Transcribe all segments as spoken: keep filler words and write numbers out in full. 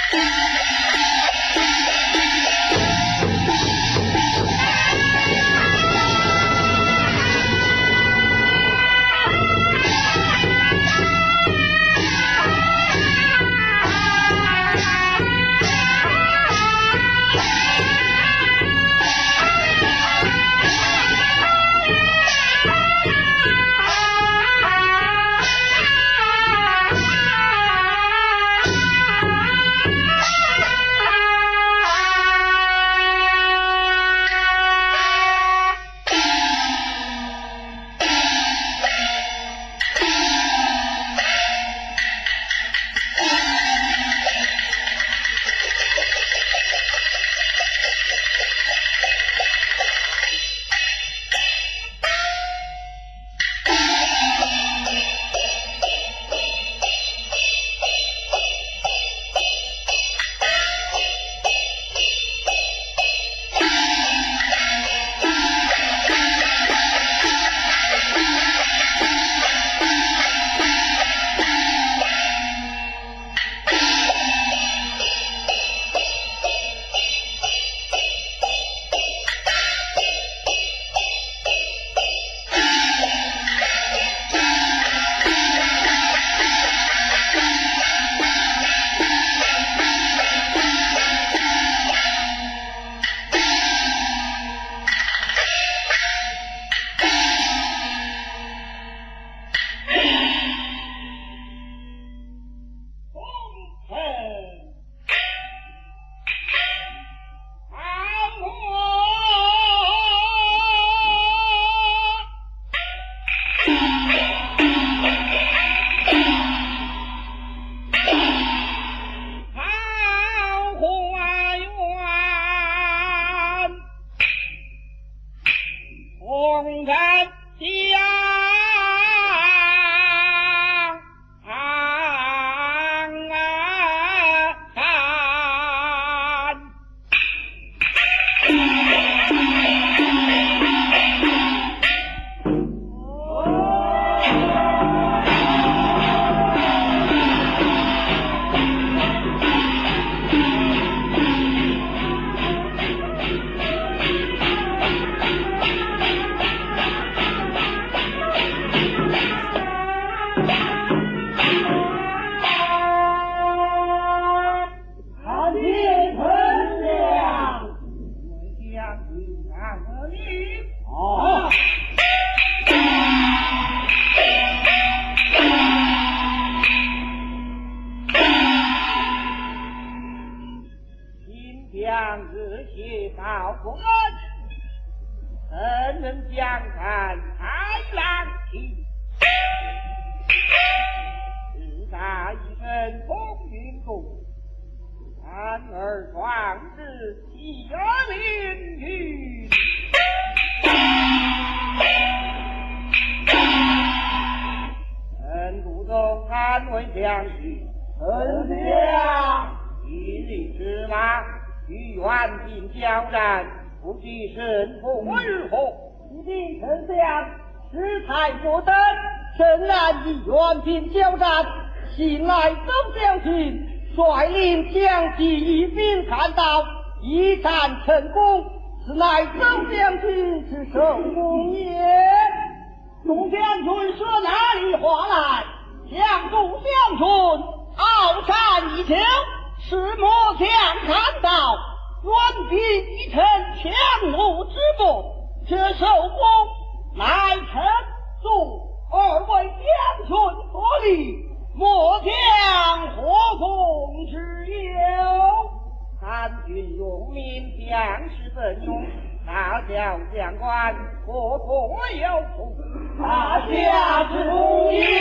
成功，此乃周将军之圣功也。众将军说哪里话来？将众将军傲战已久，是末将看到远敌一城强弩之末，这首功乃臣助二位将军所立，末将何功之有？参军用民，将士奋勇，大小将官国统有功，大家之功也。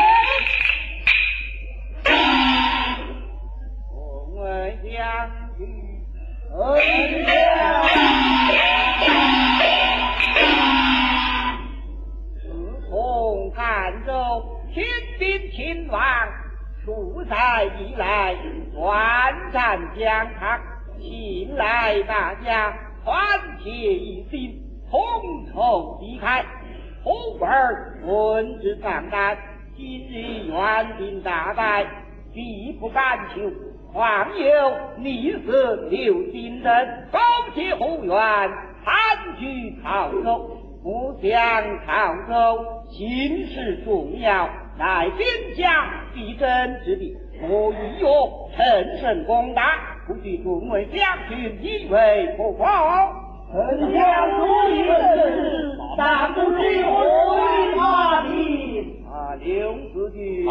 众位将军，恩将。自从赣州亲兵亲王，数载以来，万战疆场，信赖大家，团结一心，同仇敌忾，后儿闻之丧胆。今日元兵大败，必不敢求， 况有逆死刘金人，勾结后援，参举曹州。不想曹州形势重要，乃边疆必争之地，我欲用乘胜攻打，不许众位将军以为不否？ 丞相注意事，但不知何为他的。 啊，刘子举，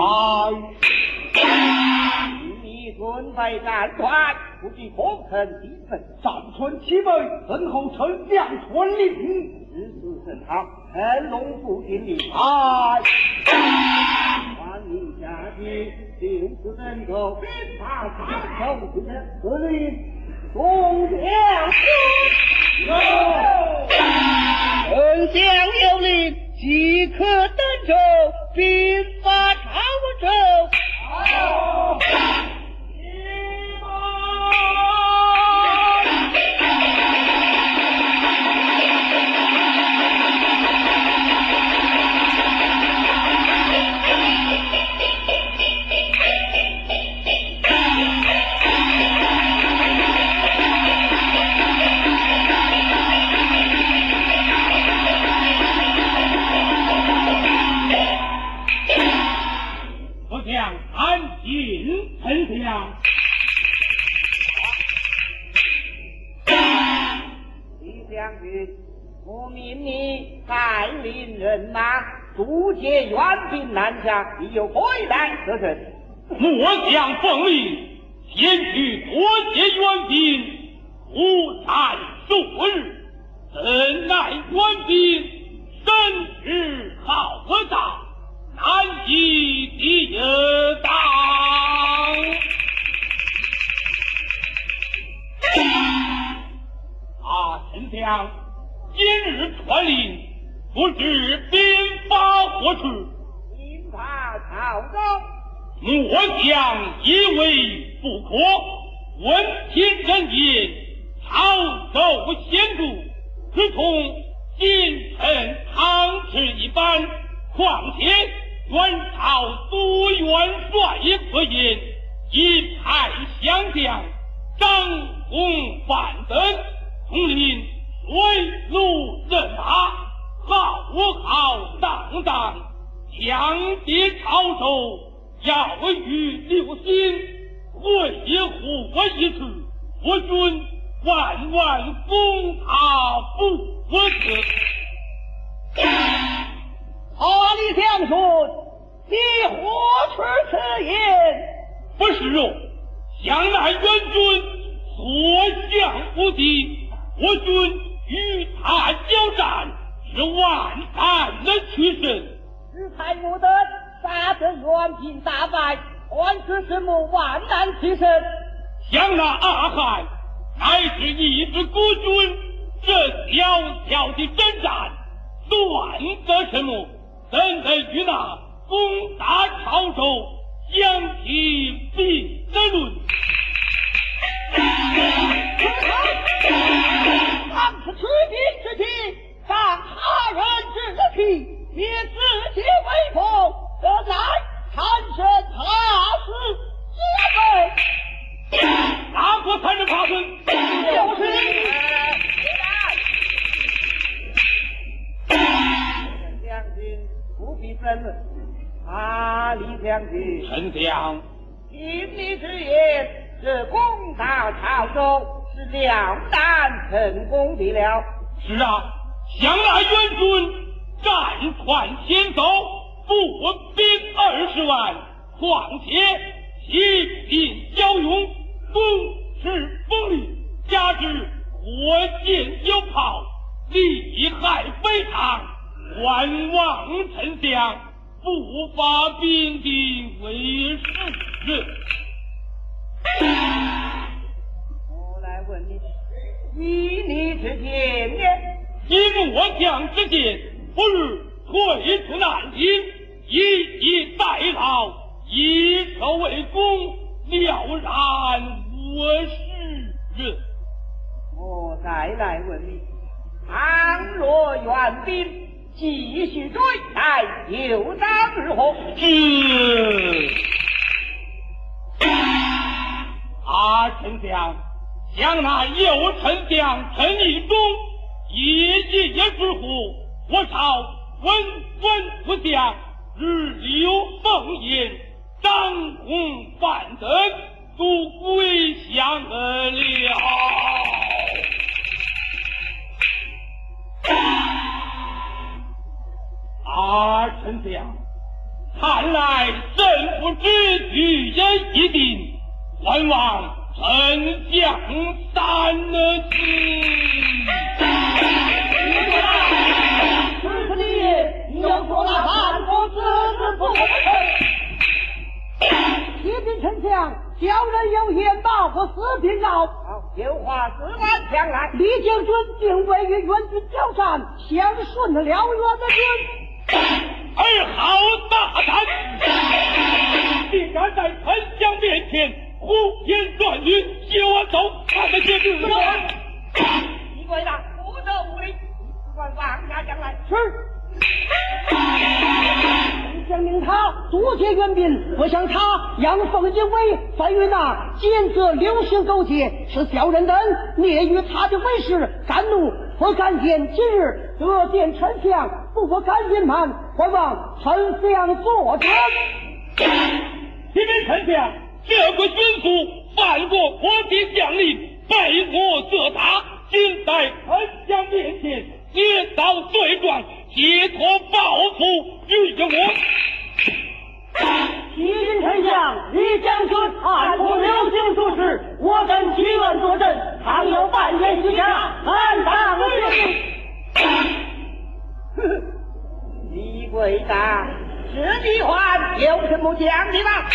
哎， 你准备战团，不许攻城击城， 战船齐备，等候丞相传令。 日子甚好，成龙不尽力。 哎， 传令下去，六子登州，兵法长手之人，司令众将有。丞相有令，即可登州，兵发长州。好。李将军，我命你带领人马阻截援兵南下，你有回来得胜。 末将奉令前去夺截援兵，无战数日，怎奈援兵声势浩大，难以抵挡。啊，丞相，今日传令，不知兵发何处？ 兵发曹州。 末将以为不可，闻听人言，曹州险阻，如同京城汤池一般。况且元朝多元帅也可言，一派降将，张公范等，统领水陆人马，浩浩荡荡，强敌曹州，要与刘兴会合一处，我军万万攻他不可耻。 啊，李将军，你何出此言？ 不是哦，向来援军所向无敌，我军与他交战是万般的取胜。 日才不得杀得援兵大败，还是什么万难取胜？ 像那阿汉乃是一支孤军，这小小的征战算得什么？怎能与那攻打曹州相提并论？ 当此取兵之计，伤他人之气，灭自己威风，这乃产生他事之辈。 哪个才能怕孙？ 就是你。将军不必争论。啊，李将军， 丞相， 听你之言，这攻打曹州是了难成功的了。 是啊，向来援军战船先走，步兵二十万，况且骑兵骁勇，攻势锋利，加之火箭有炮，厉害非常。万望丞相不发兵的为是。 我来问你，以你之见呢？ 以末将之见，不如退出南京，以逸待劳，以守为攻，了然我是。 我再来问你，倘若援兵继续追来，又当如何？ 是。 丞相，想那右丞相陈义忠夜夜之乎，我朝温文不降，日流奉宴，张公范等都归降了。二丞相，看来政府之举也一定，还望丞相三了心。 是是你，你要说那汉国之子不成？启禀丞相，小人有言报和私禀告。 好，有话自然讲来。 李将军定位与援军交战，相顺了援的军。 儿好大胆，竟敢在丞相面前胡言乱语，挟我走，看得见日子。 李贵大，不得无礼，只管往下讲来。 是。丞相命他多结援兵，不想他阳奉阴违，反与那奸贼流行勾结，使小人等灭于他的为师，敢怒不敢言。今日得见丞相，不不敢隐瞒，还望丞相作证。 启禀丞相，这个军卒犯过国敌将领，被我责打，今在丞相面前接到罪状，解脱报复于我。 启禀丞相，李将军叛国流行之事，我等祈愿作证，倘有半言虚假，按当决定。 李贵大，这句话有什么讲的吗？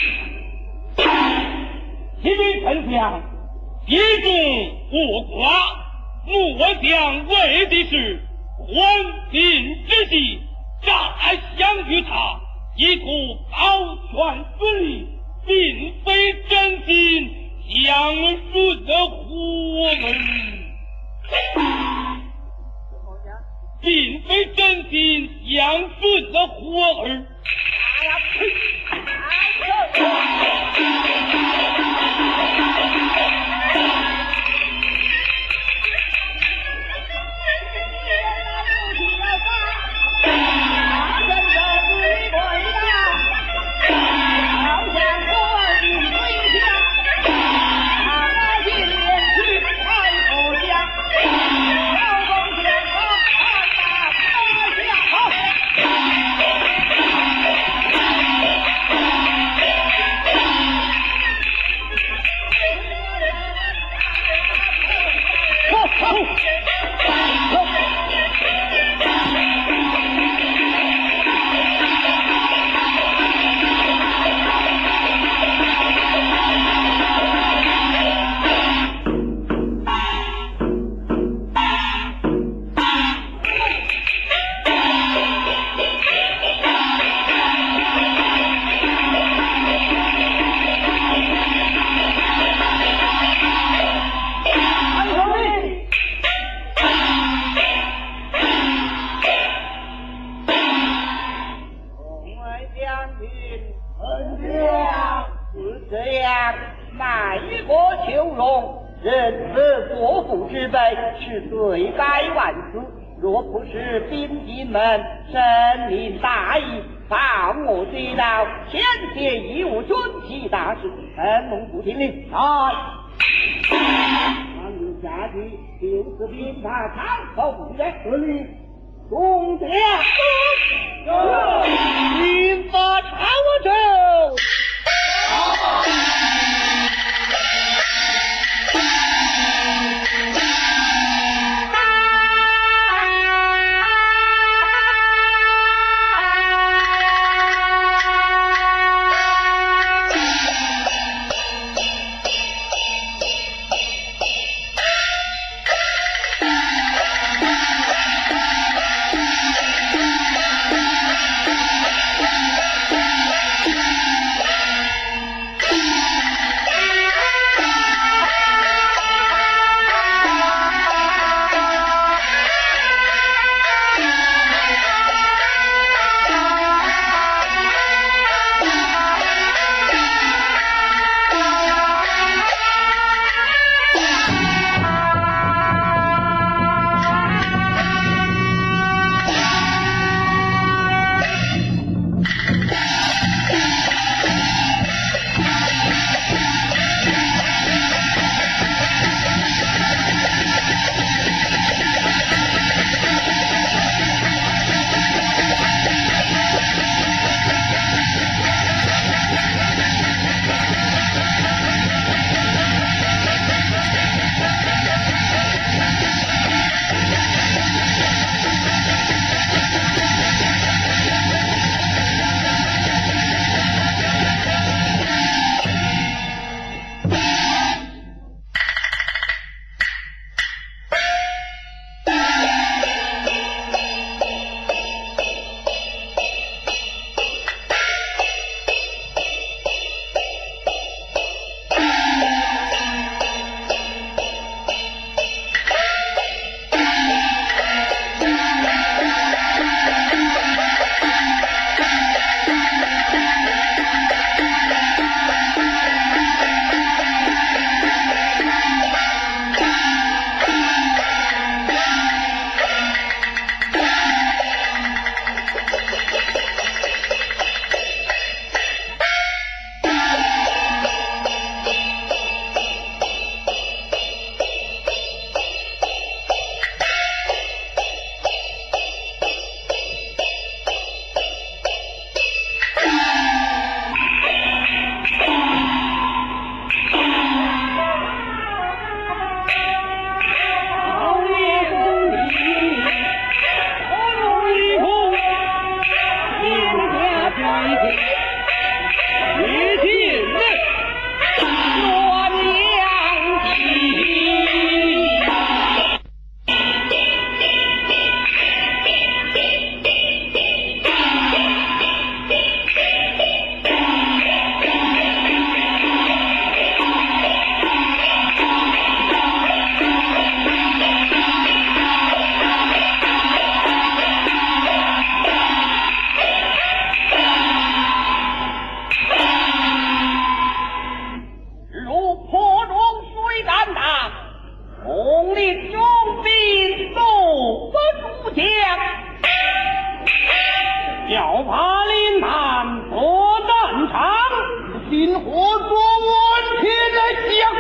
启禀丞相，一众不寡，末将为的是还兵之计，诈降于他，意图保全军力，并非真心相顺的活儿，并非真心相顺的活儿。 人此国父之辈，是罪该万死。若不是兵丁们深明大义，放我追悼，前些义务军旗大事，臣蒙不听令。来，当日下去，就是兵法长口不言。何令？众将，兵法长手。 统领众兵怒不如将， 要怕林谈作战场， 今何作文天来降？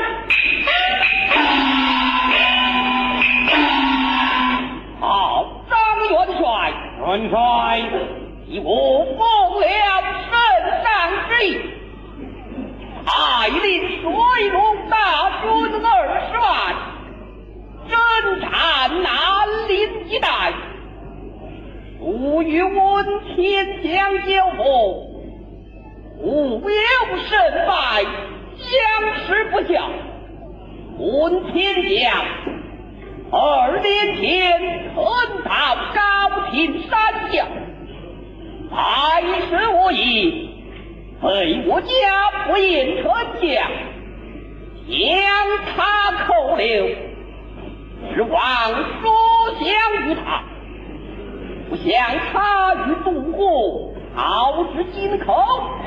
好，张元帅， 元帅， 以我奉了圣上之意，爱领水陆大军二十万，征战南陵一带，不与文天将交锋，无有胜败，相持不下。文天将二年前横到高亭山下，来时我已被我家不言丞相将他扣留，指望说降于他，不想他与渡过逃至京口，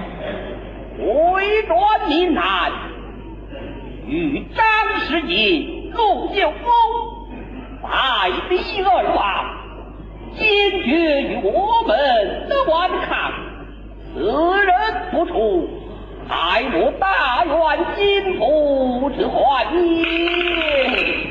回转闽南，与张世义、陆秀峰败敌而亡，坚决与我们的顽抗，此人不出，害我大元金府之患也。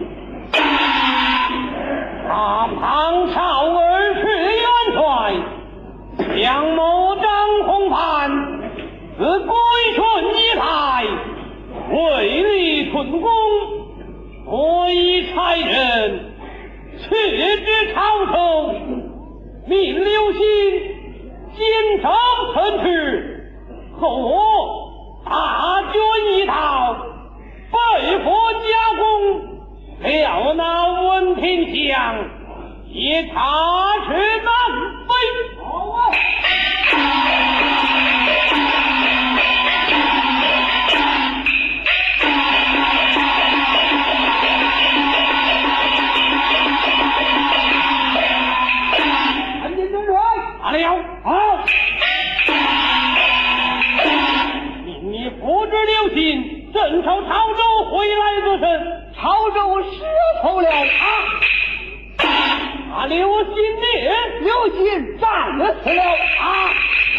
大唐朝儿是元帅，杨某张弘范，自归顺以来，为立春功，所以差人去至朝中，命刘歆监守城池，后我大军一道，被迫加工，料那文天祥也插翅难飞。好啊！ 参见中帅。 罢了，好。命你扶植刘歆镇守潮州回来得甚？ 潮州失头了啊！ 啊，刘歆呢？ 刘歆战死了啊！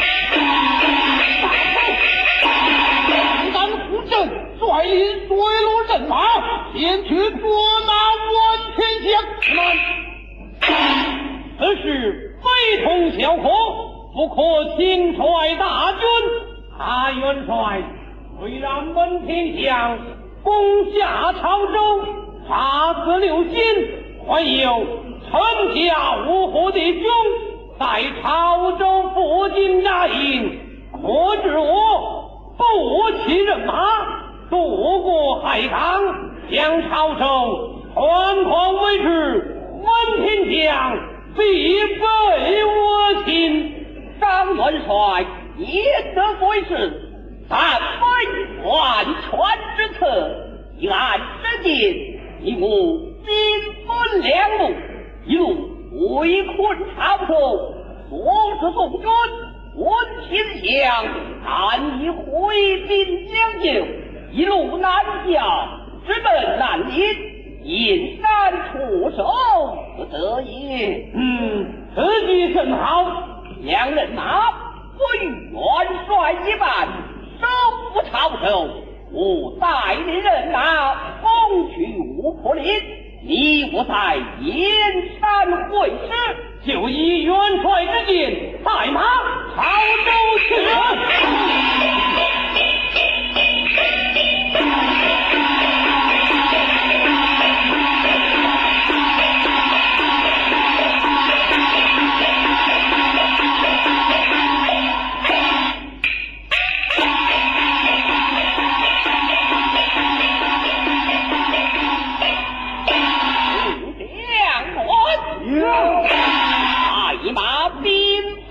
南湖镇率领水陆人马前去捉拿文天祥。 此事非同小可，不可轻率大军。啊，元帅，为让文天祥攻下潮州，杀死刘歆，还有城下五虎弟兄在潮州附近扎营，可知我不弃人马，渡过海港，将潮州团团围之，文天祥必被我擒。 张元帅也得归事，但非完全之策，以案之进，以我兵分两路，一路围困潮州，阻止宋军，文天祥难以回兵相救；一路南下，直奔南陵，引山出手，不得也。 嗯，此计甚好。 两人马不与元帅一般，收复潮州，我带领人马攻取吴坡林，你我在燕山会师， 就以元帅之见，带马潮州去。 马兵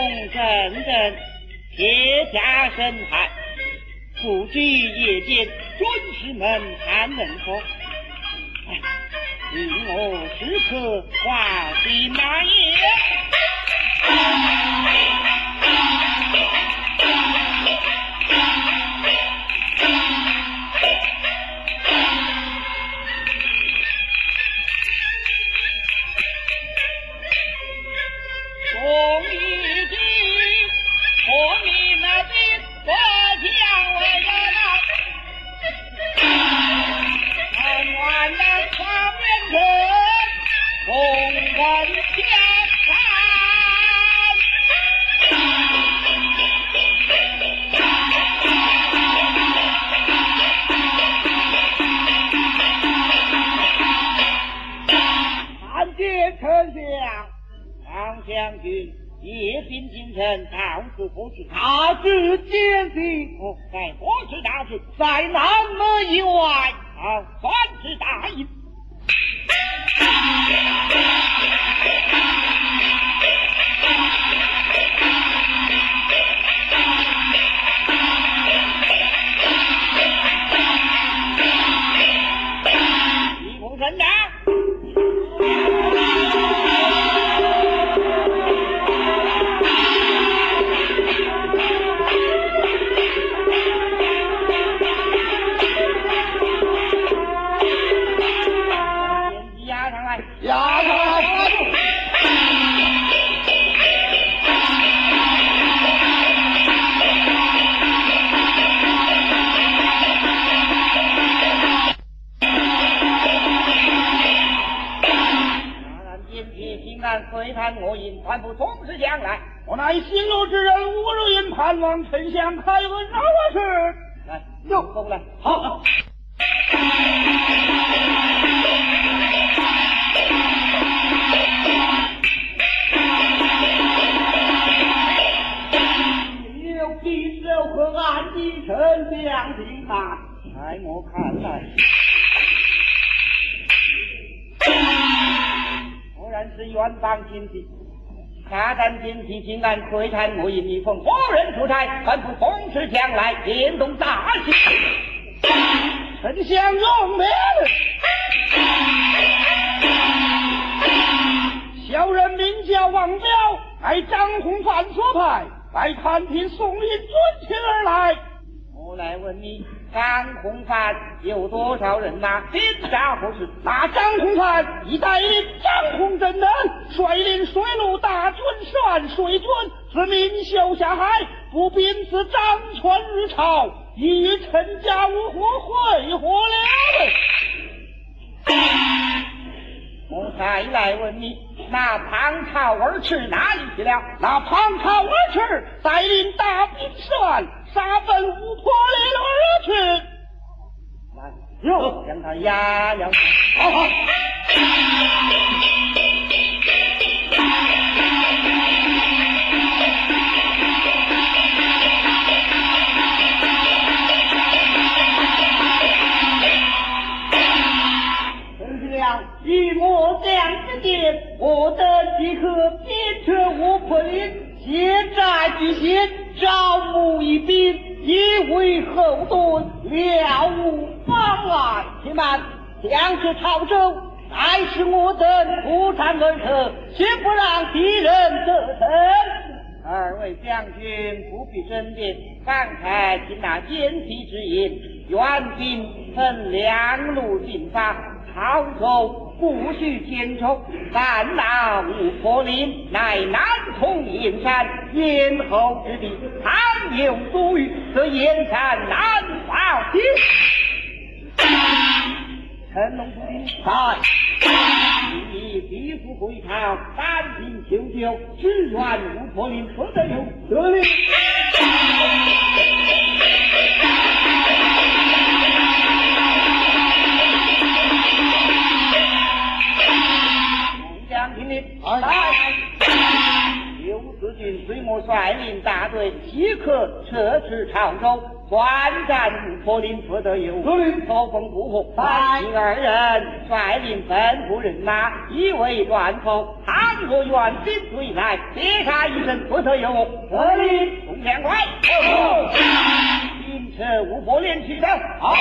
阵阵，铁甲神汉，不知夜间军士们谈论何？哎，令我时刻挂心那夜。 公一句，我民那兵我将为人啊，安完的长面人，共人相看。参见丞相。张将军夜兵进城，到此何处？大致见信。哦，在何处大致？在南门以外。好，传旨大营。一同神长。压上来！那然坚决平安绥探我营，团部同时将来。我乃行路之人，无日云盼望丞相开恩饶我事。来，有功来，好。和安吉丞相听看，在我看来，果然是远方亲戚。大战亲戚平安绥探我营，一奉何人出差，吩咐同时将来，联动大喜。丞相用命。小人名叫王彪，乃张弘范所派。来探听宋林尊亲而来。我来问你，张弘范有多少人马？兵扎何时？那张弘范已带领张弘镇等，率领水陆大军十万水军，自明秀下海，不兵自张川日朝，已与陈家五国会合了。我再来问你，那庞超二赤哪里去了？那庞超二赤带领大兵十万，杀奔五坡岭而去。来，哟，将他押了。好好。以我这样之见，我等即可鞭策五坡岭，现在举行，招募一兵，以为后盾，了无妨碍。且慢，将至潮州，再使我等不战而撤，绝不让敌人得逞。二位将军不必争辩，刚才听那奸细之言，援兵分两路进发。潮州不须牵冲，但那五坡岭乃南通燕山咽喉之地，倘有多余，则燕山难保平。成龙不听，在你必复回朝，单凭求救，只愿五坡岭不得有得令。将军令，来，刘子俊虽随我率领大队即刻撤至常州，专战吴柏林不得有误。错峰不合，你二人率领本部人马以为断后，倘若援兵追来，别杀一声不得有误。 得令， 宋将官，引撤吴柏林去走。 好。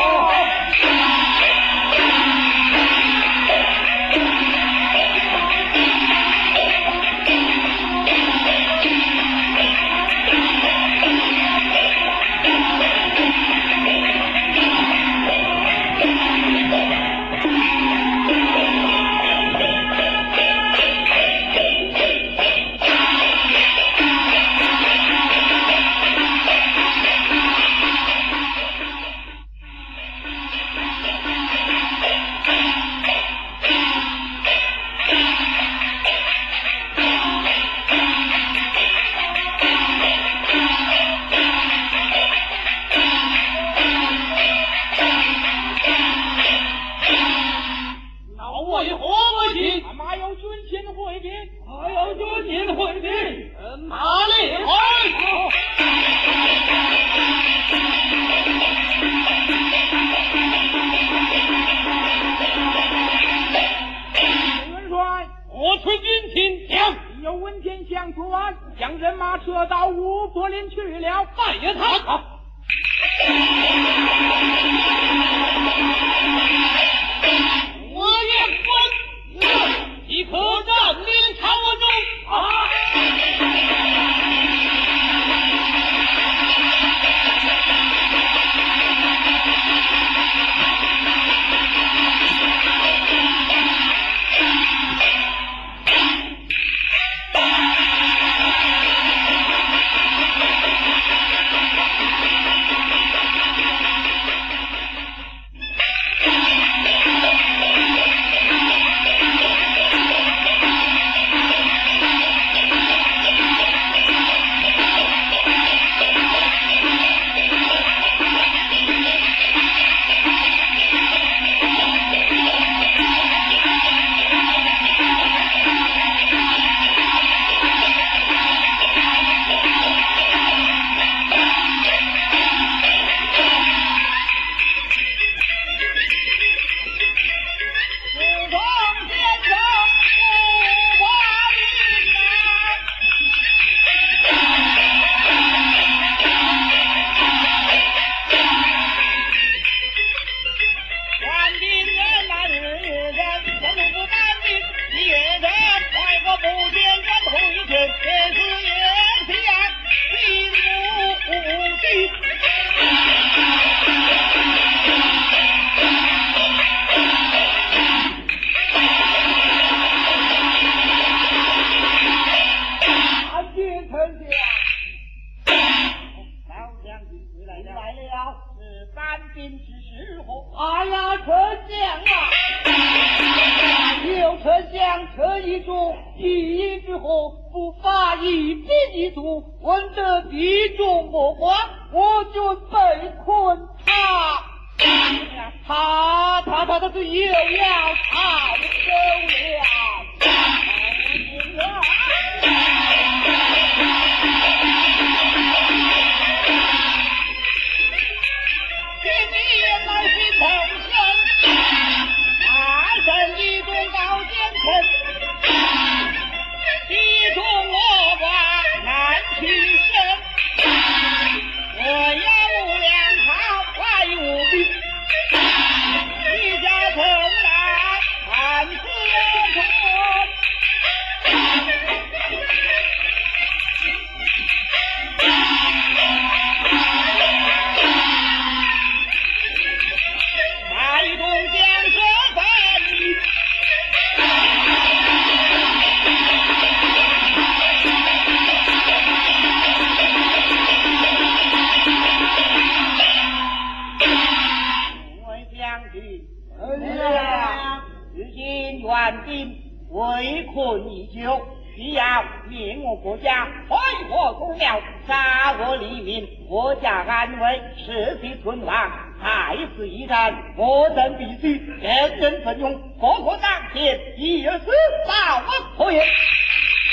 援兵围困已久，需要灭我国家，毁我公庙，杀我黎民，国家安危，社稷存亡。在此一战，我等必须人人奋勇，个个当前，一而死，保我可也。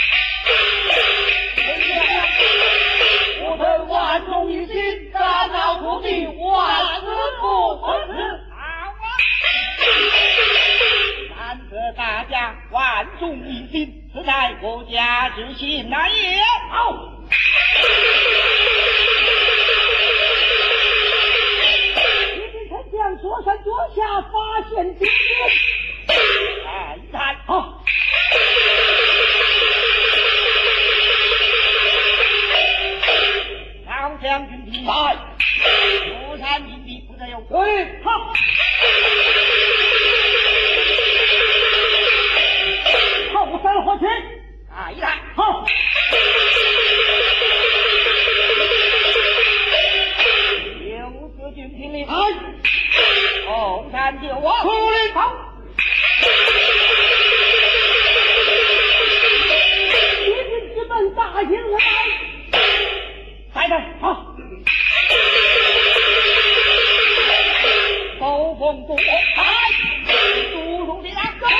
我等万众一心，战到土地，万死不辞。 难得大家万众一心，此乃国家之幸乃也。 好。丞相左上左下发现敌人， 看一看， 好。 老将军听来， 左山营地不得有错。 对，好。后山火去， 看一看， 好。 有此军听令， 来， 红山救我， 出令好。敌军之本大营而来， 来人， 好。 刀锋夺开，注入的那走。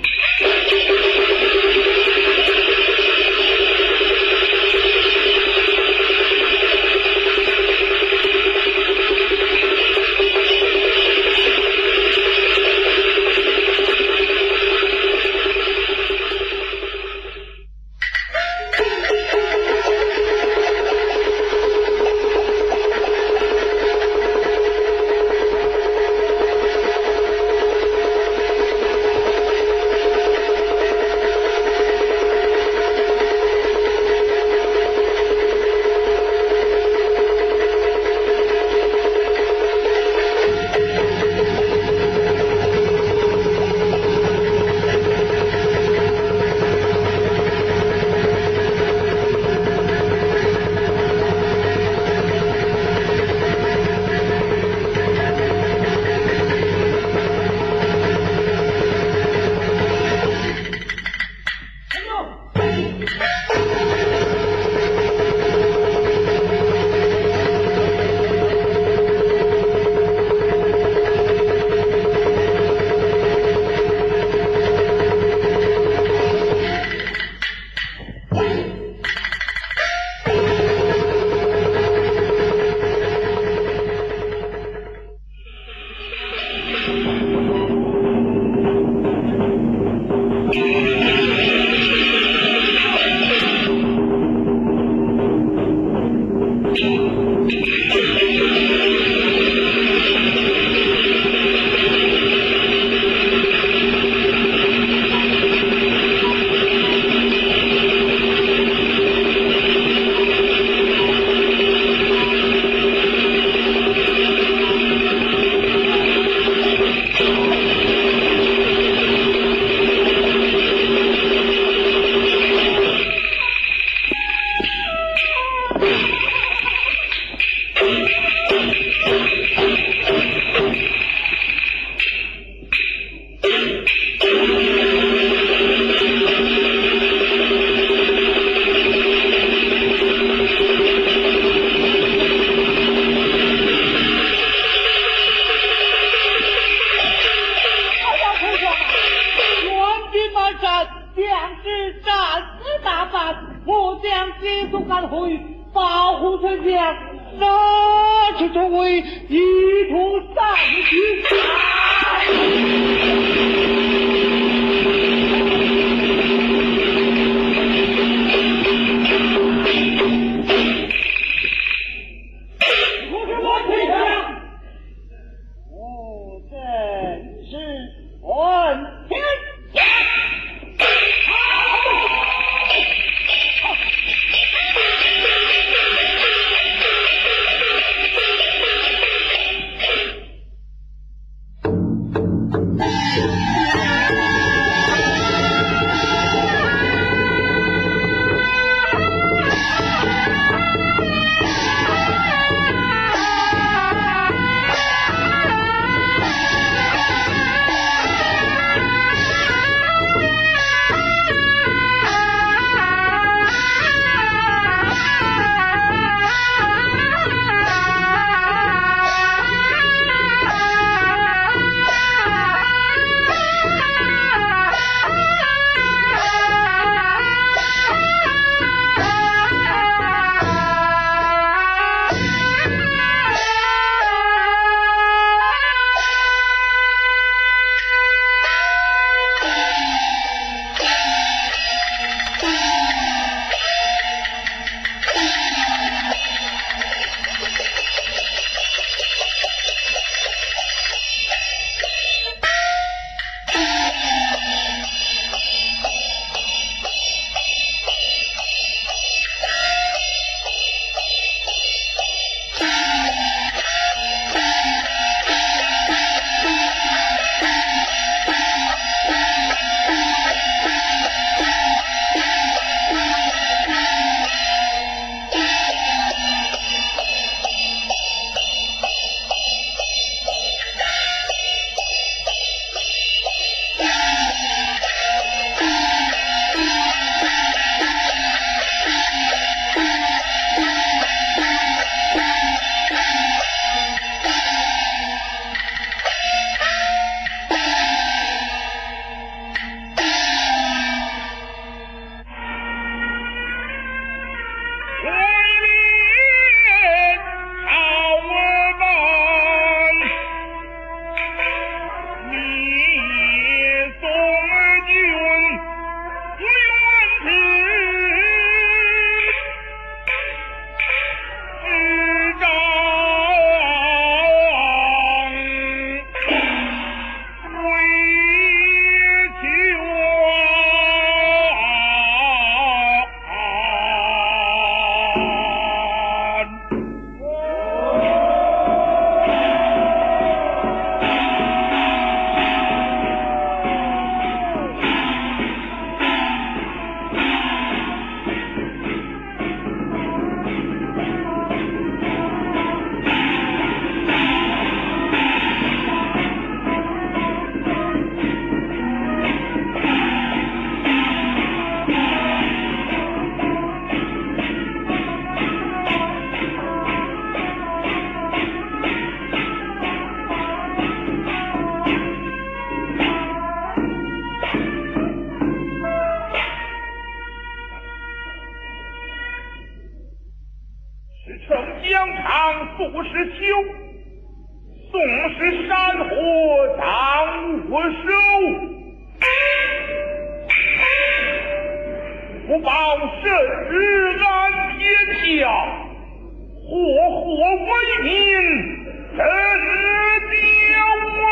保护丞相，那是作为一同上去。我退下。 我正是问天下。 是称疆场不是秋，纵使山河当我手，不报甚日安天下，祸祸为民真交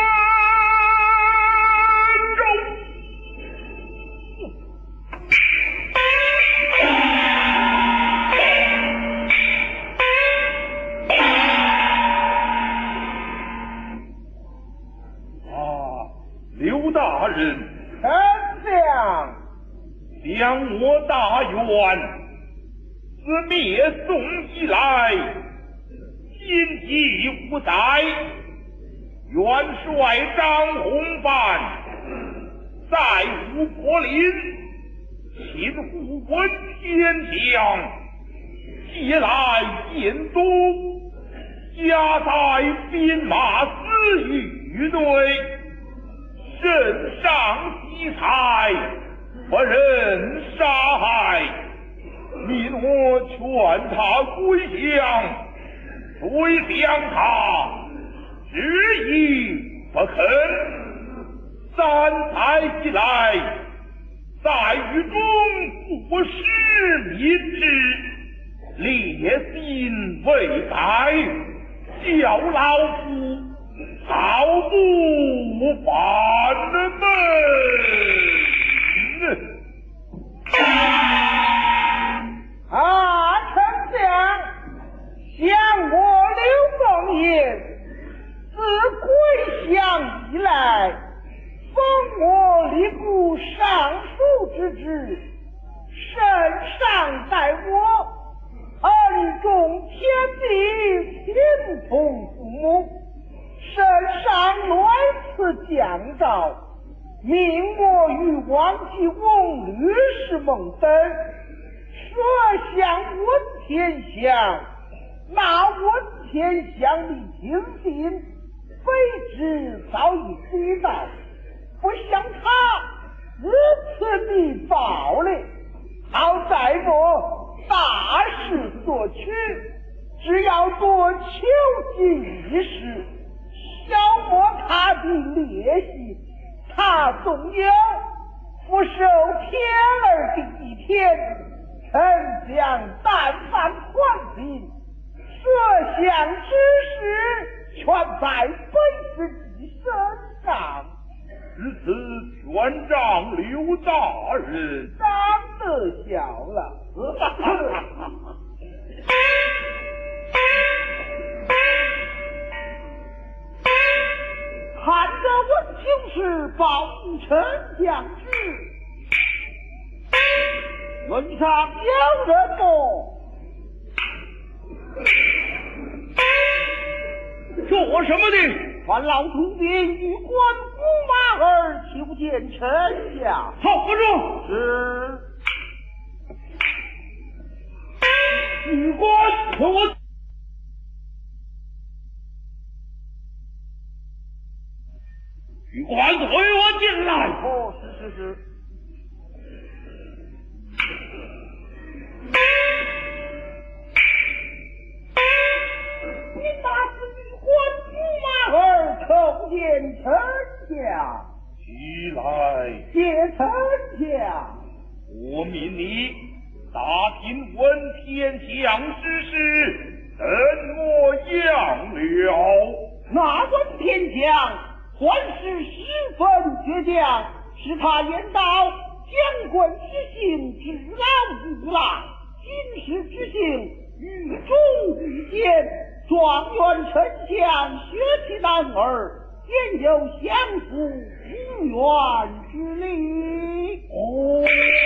啊，刘大人， 丞相， 将我大元自灭宋以来，今既无代，元帅张弘范再无柏林，亲护文天将，借来进都，家在兵马司狱内，身上惜才，不忍杀害，命我劝他归降，追降他，执意不肯。三载以来，在狱中不识民之，烈心未改，叫老夫好不烦闷。 啊，丞相，像我刘凤英自归降以来，封我吏部尚书之职，圣上待我恩重天地，亲同父母。圣上来此降诏，命我与王继翁律师蒙等说向文天祥，那文天祥的听信，非知早已知道，不想他如此的暴力，好在我大势所趋，只要多求进一时，消磨他的烈性，他总有不受天儿的一天。丞相但凡还兵，设想之时，全在本自己身上。 至此全仗刘大人， 当得小了。看着文清是报丞相之，论上有人么？ 做什么的？ 传老通兵与官驸马儿求见丞相。 好，不住。 是。 女官和我。女官随我进来。 哦，是是是。你打死女官驸马儿叩见丞相。 起来。 谢丞相。 我命你打听文天祥之事，怎么样了？ 那文天祥官事十分倔强，是他言道将quân之行，知老不辣，今时之行，与众欲见，状元丞相学其男儿，焉有相负无缘之理？ 哦，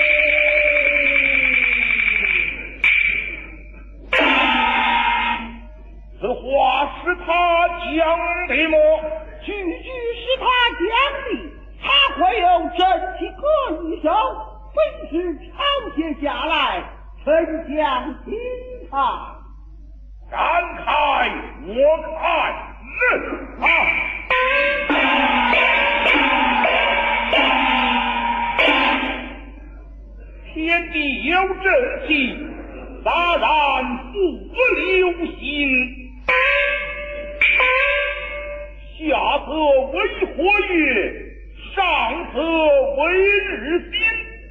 此话是他讲的么？ 句句是他讲的，他会有真气可一手，本是抄写下来，丞相听他。 感慨我看是啊。天地有正气， 洒然不留心。下则为火月，上则为日星。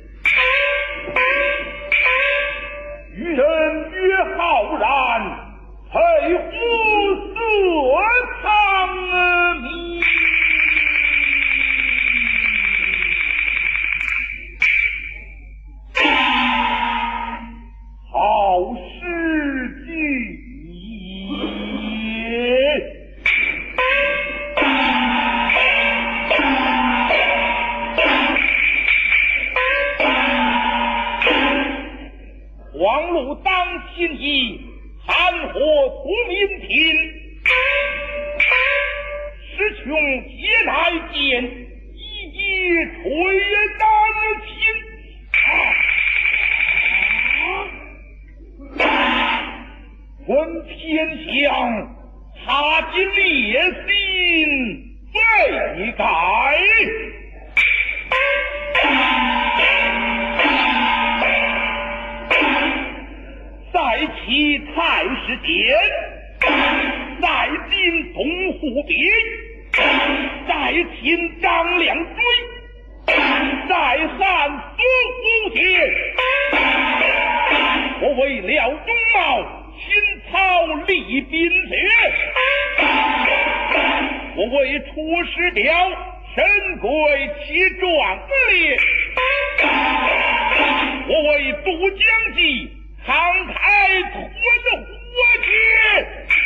愚人曰浩然，佩服色藏迷。好事既也。黄路当亲义，寒火图民贫。时穷皆乃见，一夜垂丹青。闻天象，他今烈心未改。在其太师殿，在今东湖边，在秦张良追，在汉孙虎前。我为了忠茂，亲操立宾爵，我为出师表，神归其壮烈，我为渡江济，慷慨吞火血。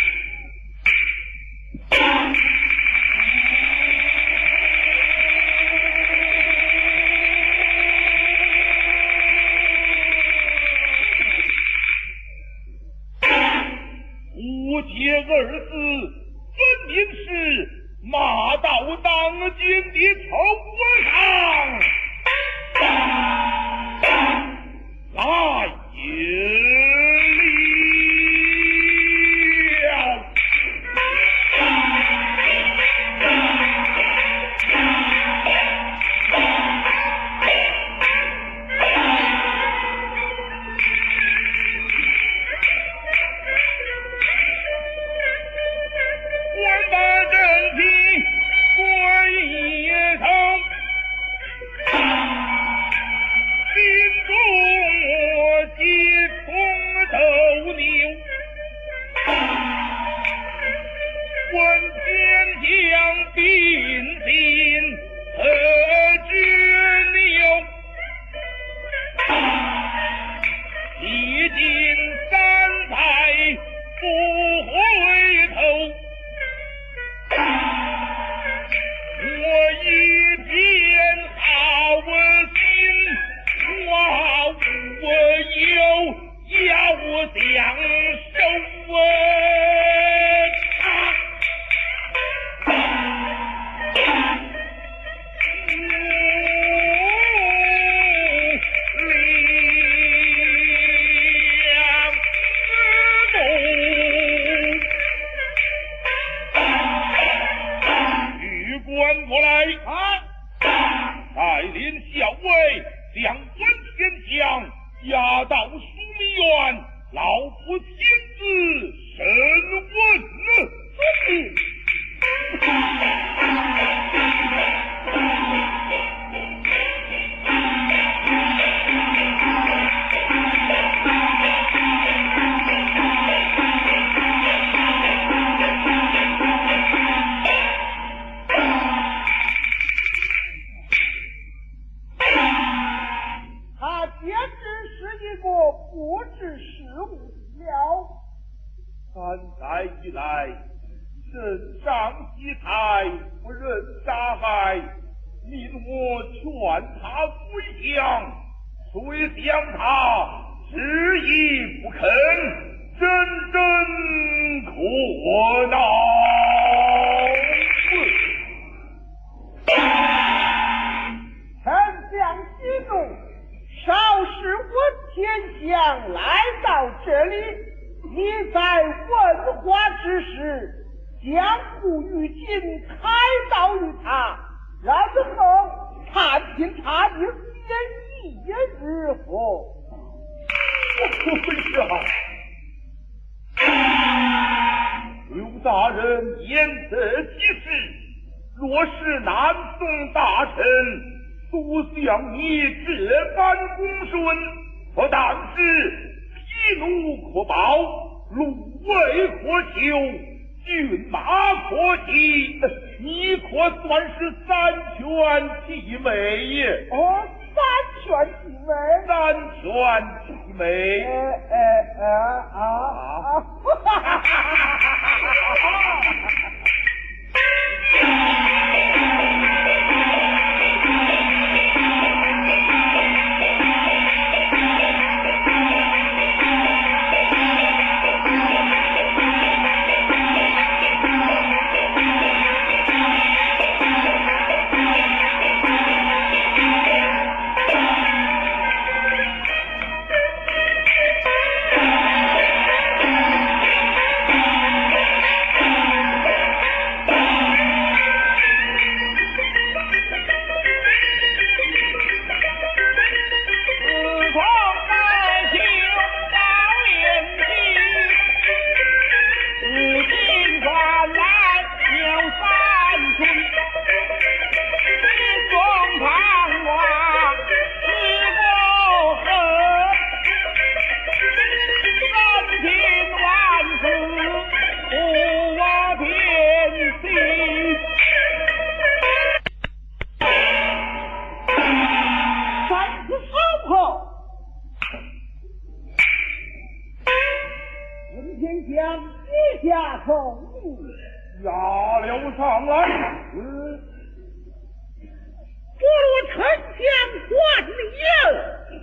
无节二字分明是马到当今的头上来也。 刘大人言得其实，若是南宋大臣都向你这般恭顺，不但是匹奴可保，禄位可求，骏马可骑，你可算是三全其美也。 哦，三全其美， 三全其美。 哎哎哎啊啊！哈哈哈哈哈！ 押了上来。 嗯，不如丞相还礼。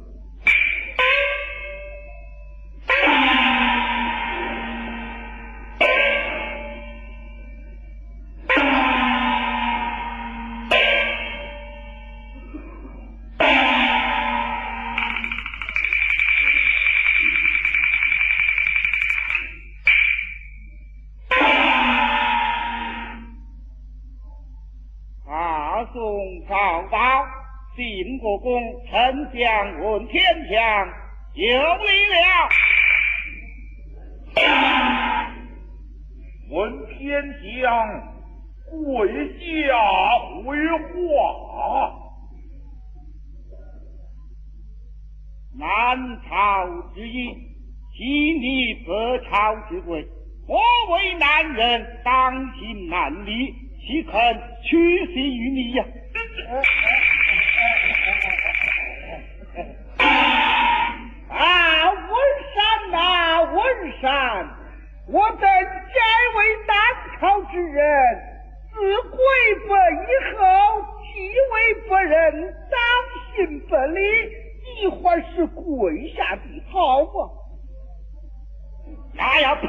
晋国公丞相问天降，有礼了。 问天降，跪下回话。 南朝之意，昔你北朝之贵，我为南人，当行难礼，岂肯屈膝于你呀？ 啊，文山呐，文山，我等皆为南朝之人，自贵北以后，既为不仁，当行不礼，你还是跪下的好吗？ 哎呀呸！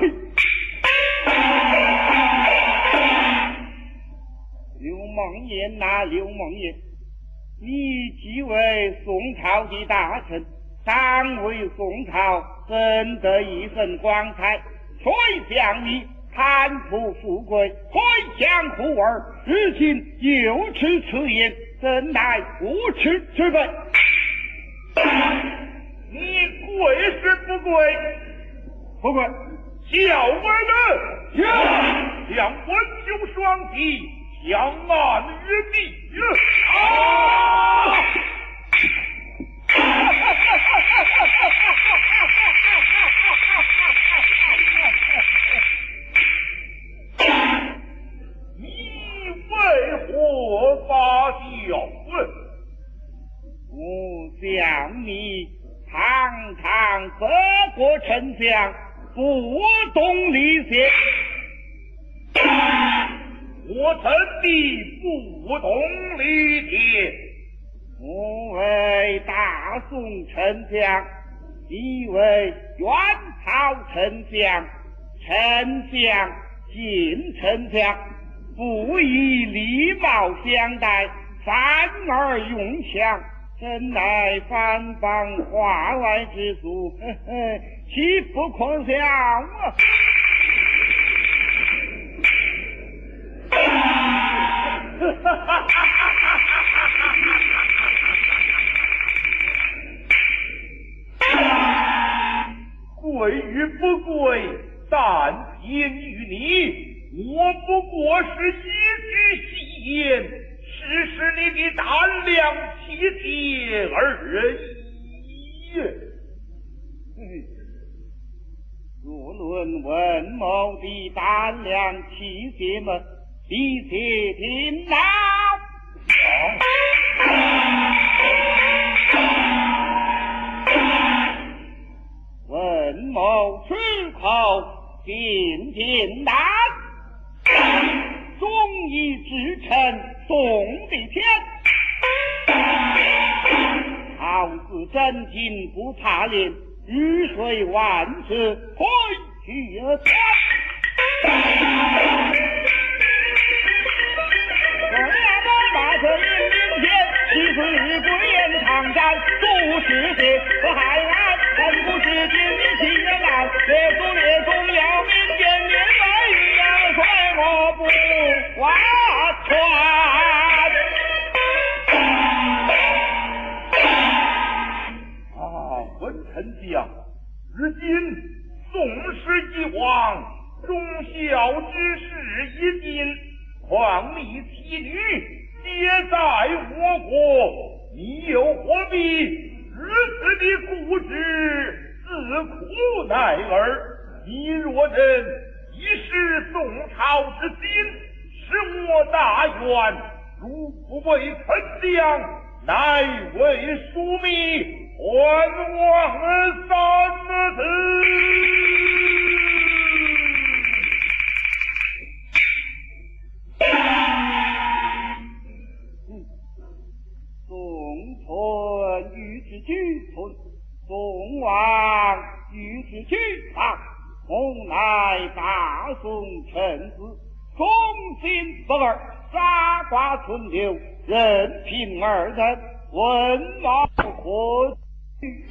刘梦言呐，刘梦言，你既为宋朝的大臣，当为宋朝争得一份光彩，谁想你贪图富贵，会享富儿，如今又吃此言，真乃无耻之辈。 你跪是不跪？ 不跪。 小儿子，将文兄双击，相按于地。啊！你为何发笑？ 我想你堂堂北国丞相，不懂礼节。 我臣弟不懂礼节。 我为大宋丞相，你为元朝丞相，丞相敬丞相，不以礼貌相待，反而用枪，真乃反邦化外之俗，呵呵，岂不可笑啊！ 贵与不贵，但凭于你，我不过是一句戏言，试试你的胆量气节而已。嗯若论文某的胆量气节么，必且听到。文某出口进进难，忠义之臣宋的天，好似真金不怕炼，雨水万尺亏去而穿。我俩都把这人明天，其实贵言抗战，不是血和海岸，本不是今日情人难，列祖列宗要民间民来与阳水，我不划船。 啊，文丞相，如今宋氏一亡，忠孝之事已尽，况你妻女皆在我国，你又何必如此的固执，自苦耐儿？你若能一时宋朝之心，使我大愿，如不为丞相，乃为庶民，还望三思。 宋存与之俱存，宋王与之俱亡。吾乃大宋臣子，忠心不二，傻瓜存留，任凭二人，文毛何惧？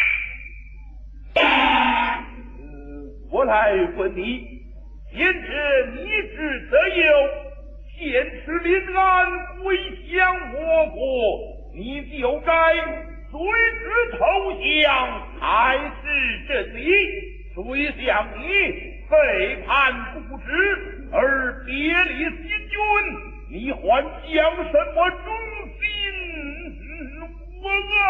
呃，我来问你，贤者你之则有，现持临安归降我国，你就该随之投降，才是真理。谁想你背叛故职而别离新君，你还讲什么忠心无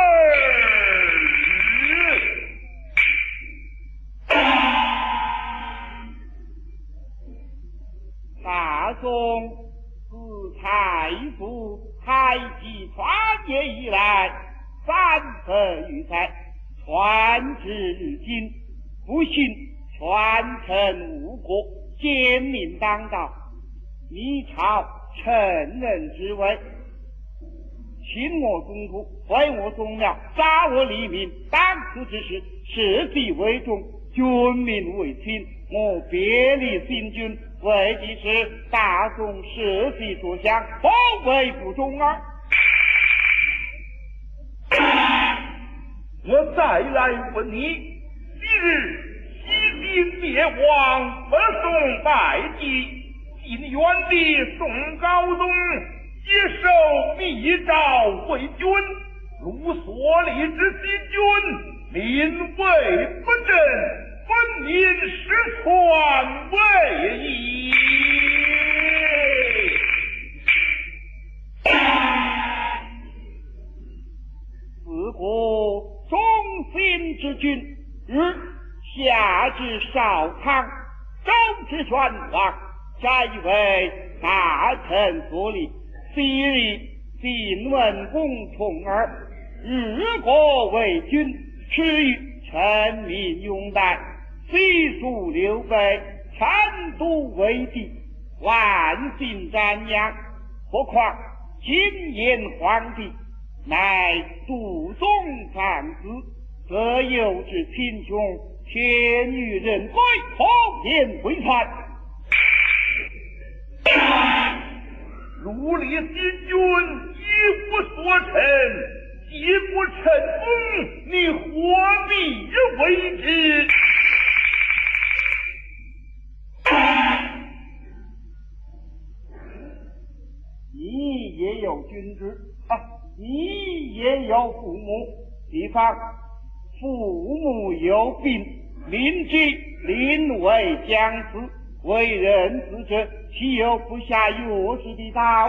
二？大宋自太祖开基创业以来，三百余载，传至日今，不幸权臣误国，奸民当道，你朝趁人之危，侵我宗土，毁我宗庙，杀我黎民，当此之事，视敌为重，军民为轻。我别离新君，为的是大宋社稷着想，何为不忠耳？ 我再来问你，昔日西晋灭亡，北宋败绩，晋元帝宋高宗接受密诏为君，如所立之新君，民为不正，分民失权为宜。 自古忠心之君，日下至少康，中至宣王，皆为大臣所立。昔日晋文公重耳，日国为君，耻于臣民拥戴。西蜀刘备，臣独为帝，万姓瞻仰。何况今燕皇帝，乃独宗长子，则有之亲兄，天与人归，后言归传。 如立新君，一无所成，既不成功，你何必为之？ 你也有君之啊，你也有父母，比方父母有病， 民之临危将死，为人子者，岂有不下约之的道？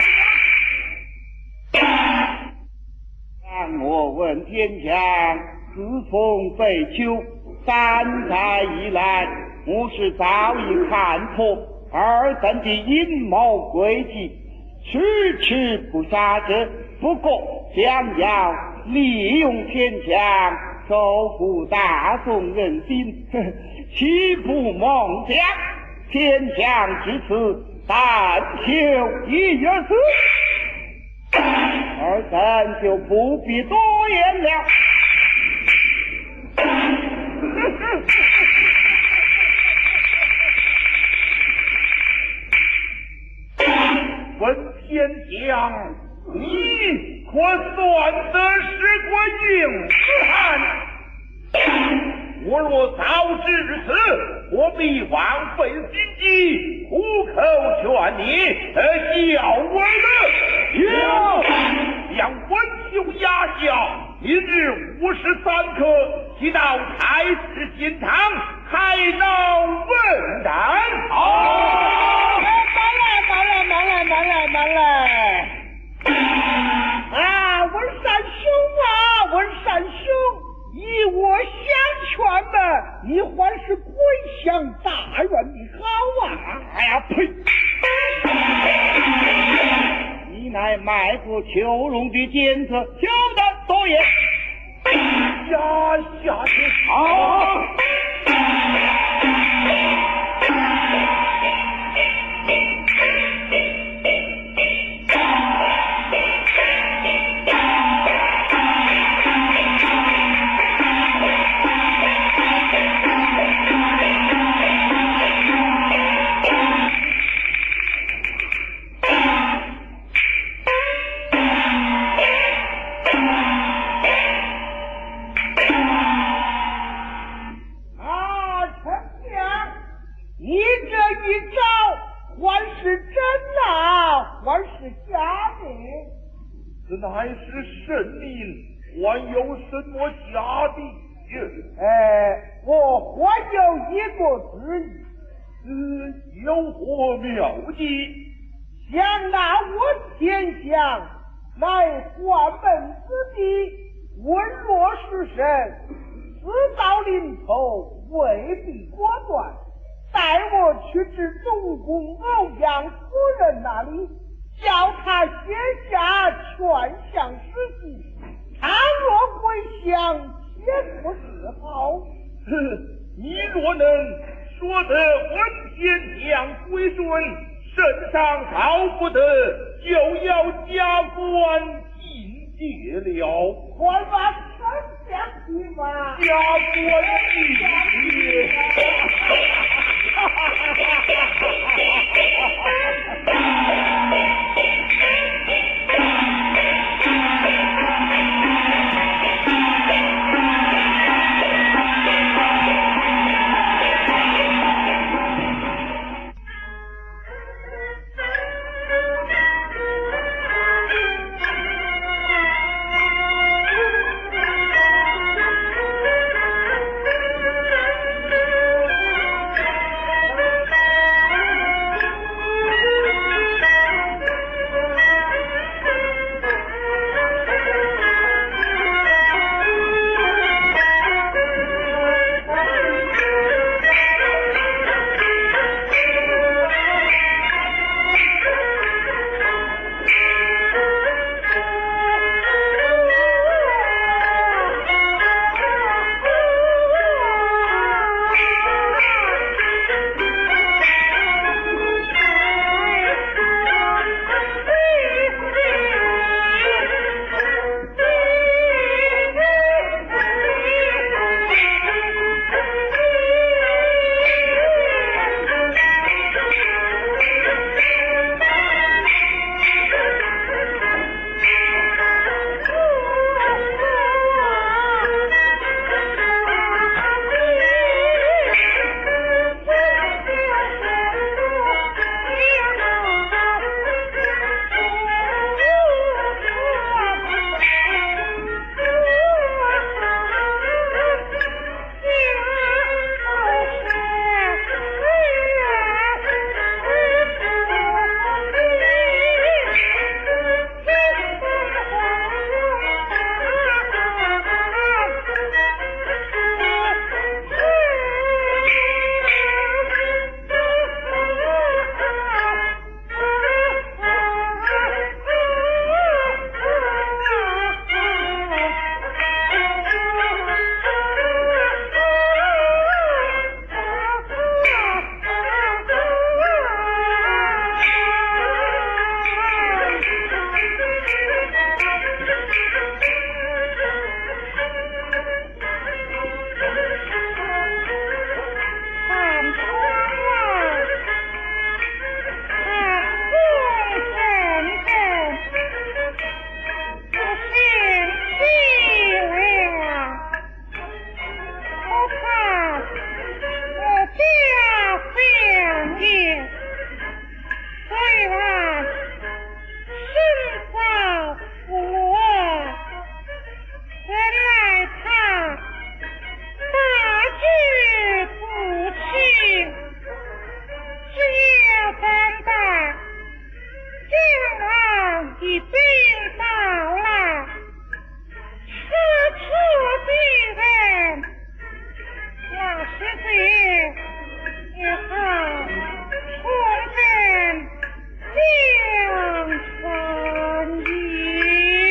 让我问天强，自从北丘三载以来，我是早已看破二等的阴谋诡计，迟迟不杀者，不过想要利用天强收服大众人心，岂不梦想？天强至此，但求一日死。二等就不必多言了。 问天强，你可算得是个硬汉？我若早知如此，我必枉费心机，苦口劝你，教我的要将温酒压下，明日午时三刻，即到太师金堂开闹问斩。 好，慢来，慢来，慢来，慢来，慢来。啊，文山兄啊，文山兄，以我相劝吧，你还是归降大人的好啊！ 哎呀，呸！你乃卖国求荣的奸贼，休得多言。压下去！好。这乃是神明，还有什么假的？ 哎，我还有一个主意， 是有何妙计？ 想拿我天下乃宦门之地，文弱失身，事到临头未必果断，带我去至东宫欧阳夫人那里，叫他写下劝降诗集，他若归降，且不是好。 你若能说得文天降归顺，圣上少不得就要加官进爵了。 快把丞相去吧， 加官进爵。 已兵到了，此处的人那是谁？以后重任两川爷。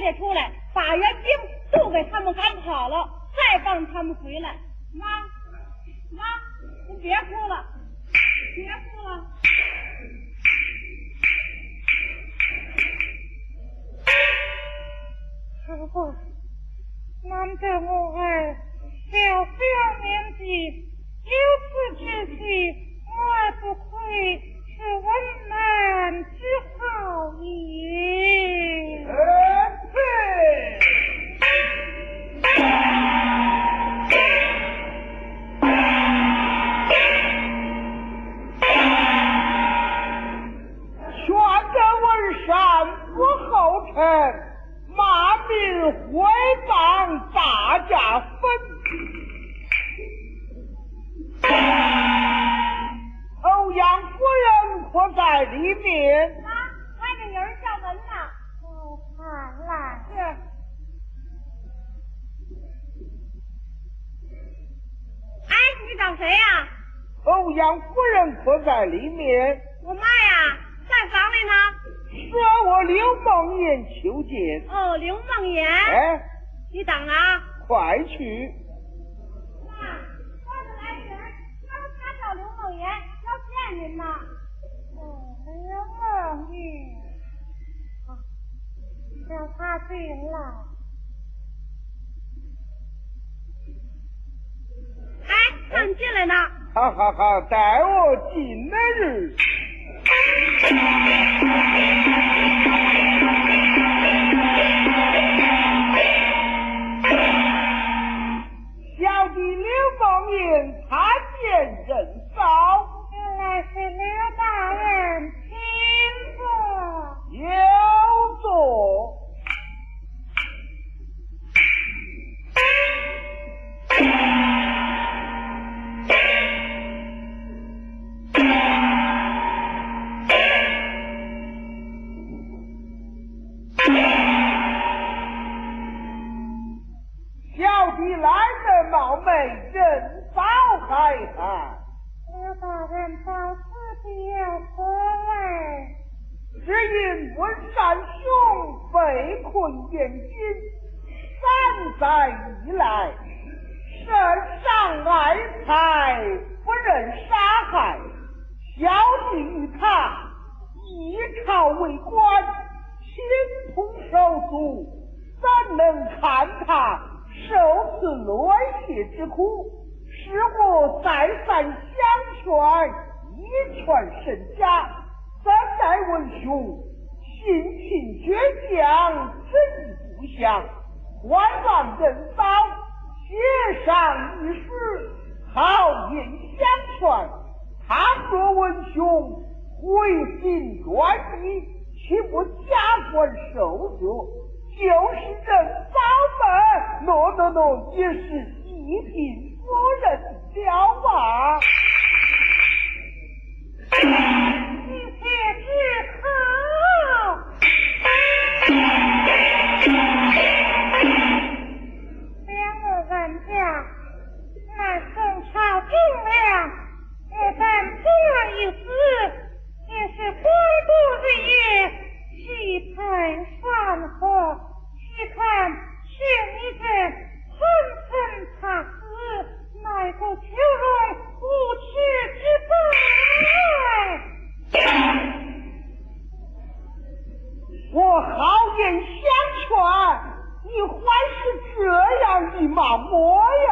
列出来，把援兵都给他们赶跑了，再放他们回来。妈，妈，你别哭了，别哭了。师傅，难得我儿小小年纪有此之气，我儿不愧是文门之好也。 哎嘿！全德文山不后尘，骂名毁谤，大家分。欧阳夫人可在里面？ 妈，外面有人叫门呢。我看来是。哎，你找谁呀？ 欧阳夫人可在里面？ 我妈呀，在房里呢。 说我刘梦妍求见。 哦，刘梦妍。 哎， 你等啊。 快去。 妈，外头来人，他说他叫刘梦妍，要见您呢。哦，刘梦妍。好，叫他进来。哎，让你进来呢。 好好好，带我进来日。小弟刘梦妍参见人嫂。 原来是刘大人，请坐。 有座。小弟来的冒昧，人少海涵。 刘大人到此必有所为。 只因温善兄被困汴京，三载以来，圣上爱才不忍杀害，小弟与他一朝为官，亲同手足，怎能看他受此乱血之苦？使我再三相劝，一劝甚佳。三代文兄性情倔强，执意不详，万望人嫂协商一时，好言相劝。倘若文兄回心转意，岂不加官受爵？就是人嫂们，诺诺诺，也是一品夫人了吧？ 一切之好。两个人家乃宋朝忠良，我等不愿一死，也是官渡之业，岂配反祸？只看是你这昏昏怕死，乃不求荣无耻之辈。 我好言相劝，你还是这样的骂我呀？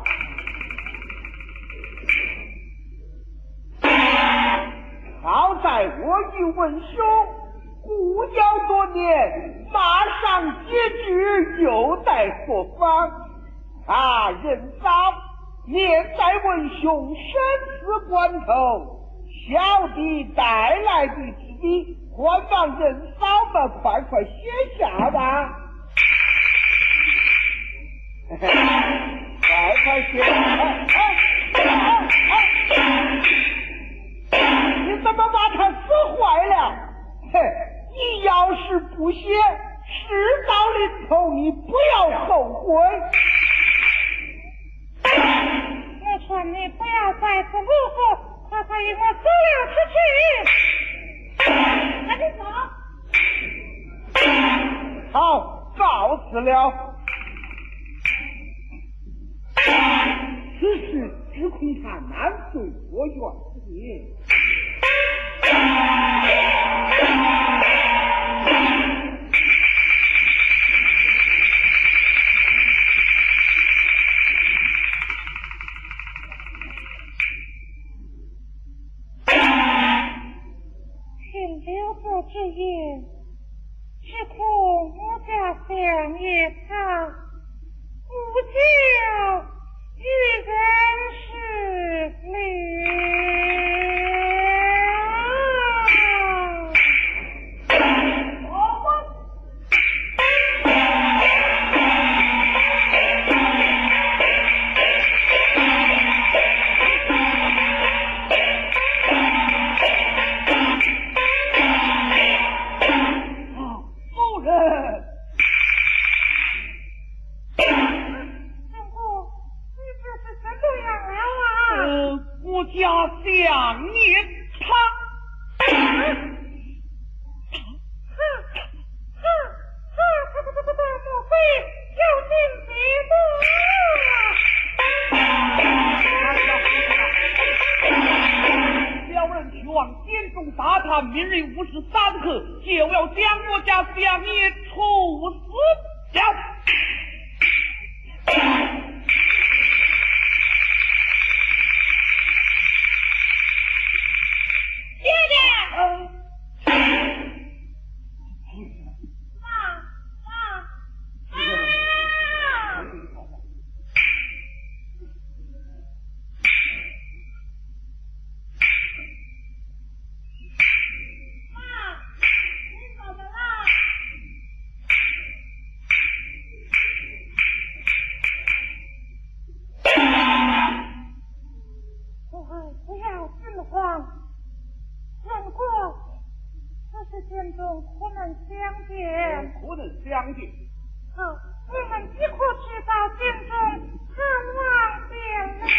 好在我与文兄故交多年，马上结局又待何方？啊，人嫂，念在文兄生死关头，小弟带来的纸笔，还望人嫂们快快写下吧。快快写！哎哎哎哎！你怎么把他死坏了？嘿，你要是不写，事到临头你不要后悔。 我劝你不要在此辜负，快快与我走了出去。赶紧走。 好，告了。此事只恐他难对我愿也。 请留作之言，只恐我家乡也长，不久与人世明日午时三刻，就要将我家乡爷处死了。 爹爹， 嗯， 妈妈妈。不要惊慌，如果这是间中可能相见， 可能相见。 好，我们即刻去到间中看望见了。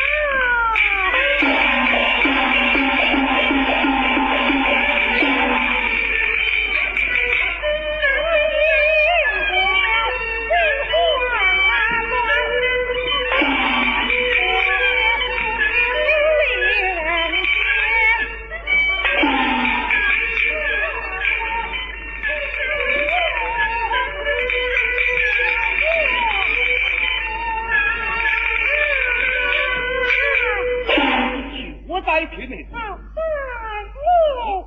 在群里。 好，在路。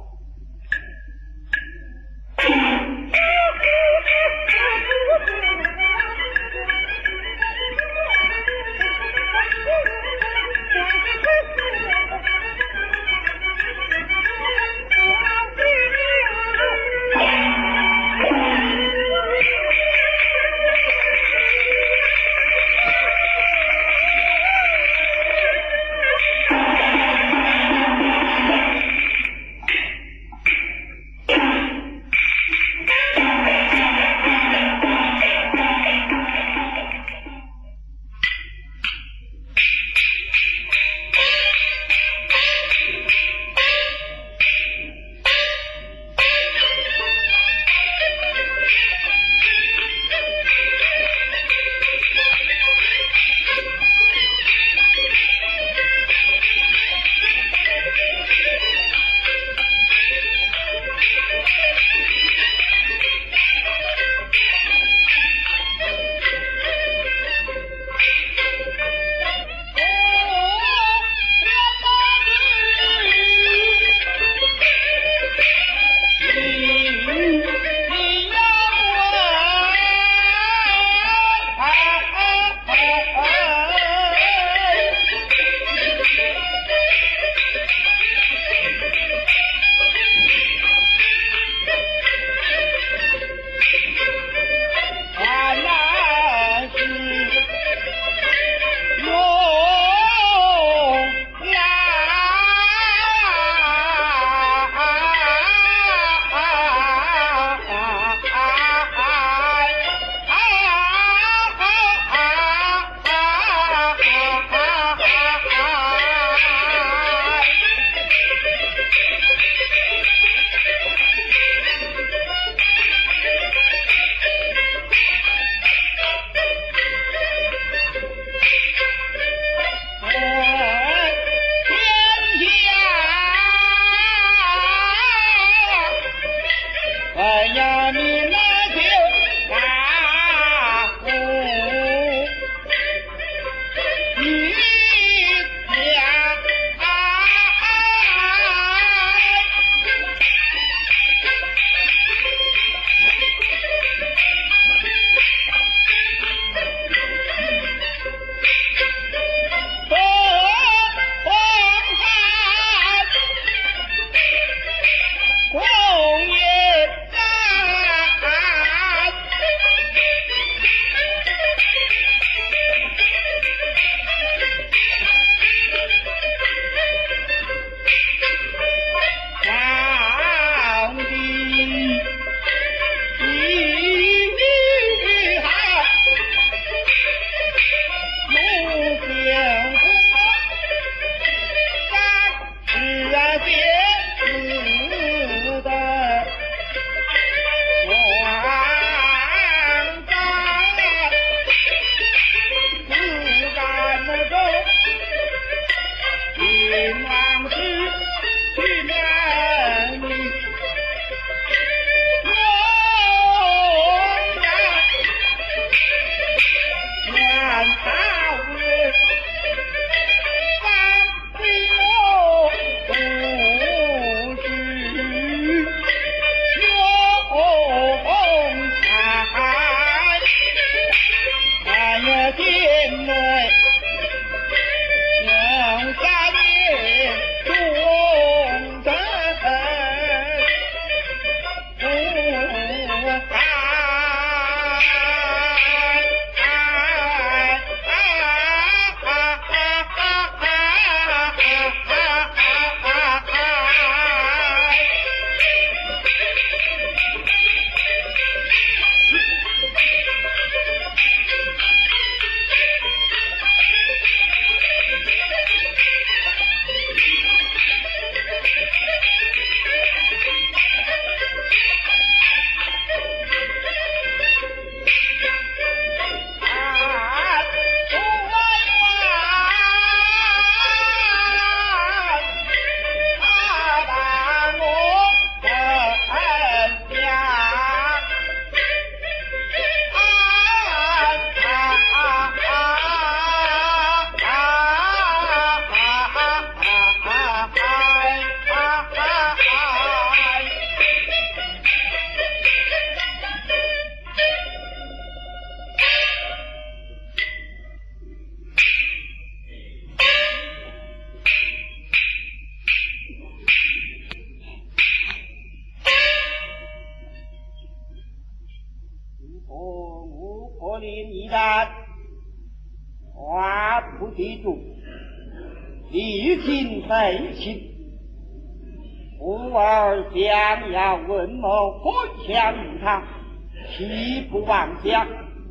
离情废情，吾儿将要问谋，本相于他，岂不妄想？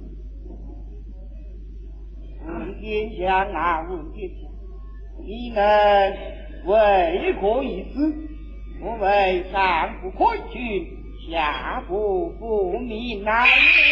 问天下啊，问天下，你们为何一死？我为上不困群，下不复民啊！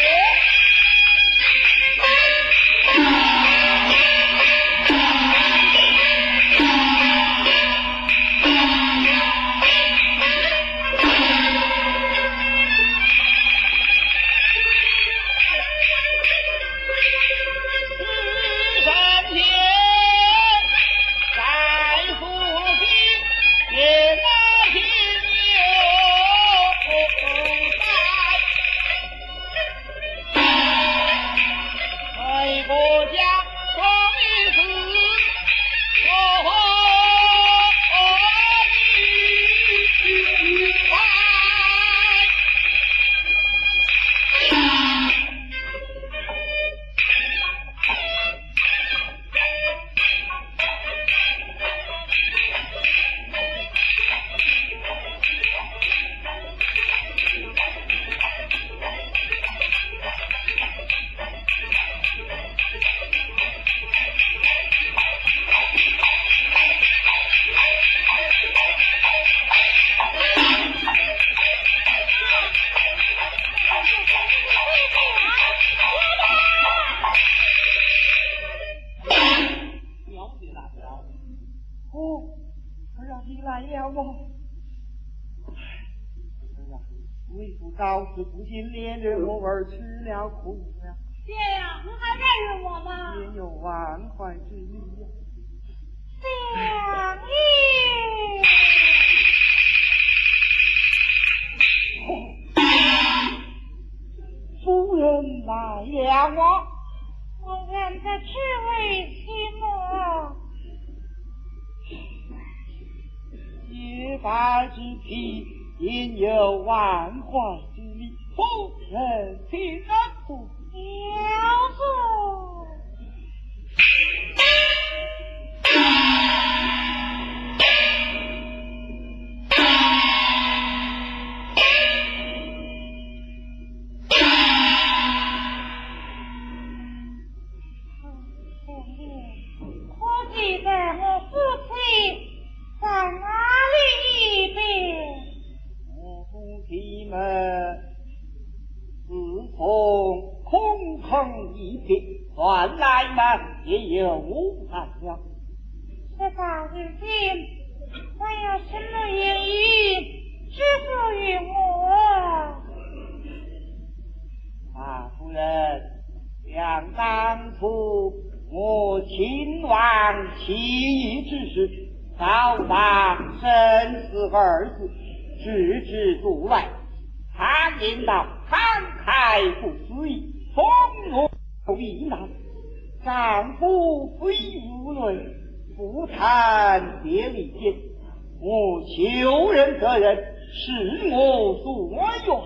倒是不禁连着我儿吃了苦了。 爹呀，您还认识我吗？ 也有万怀之意呀。 相依。 夫人来了啊！ 我愿在此为妻母。 结拜之期。应有万怀之力，夫人请安抚。 小主，可记得我夫妻在哪里一别？ 夫妻们自从空空一别，传来嘛也有五百了。 事到如今，还有什么原因支付于我？ 大夫人，想当初我亲王起义之时，遭到生死二字，置之度外，常言道慷慨不思议，从容避难，丈夫非无泪，不谈别离间，我求人责任，是我所愿。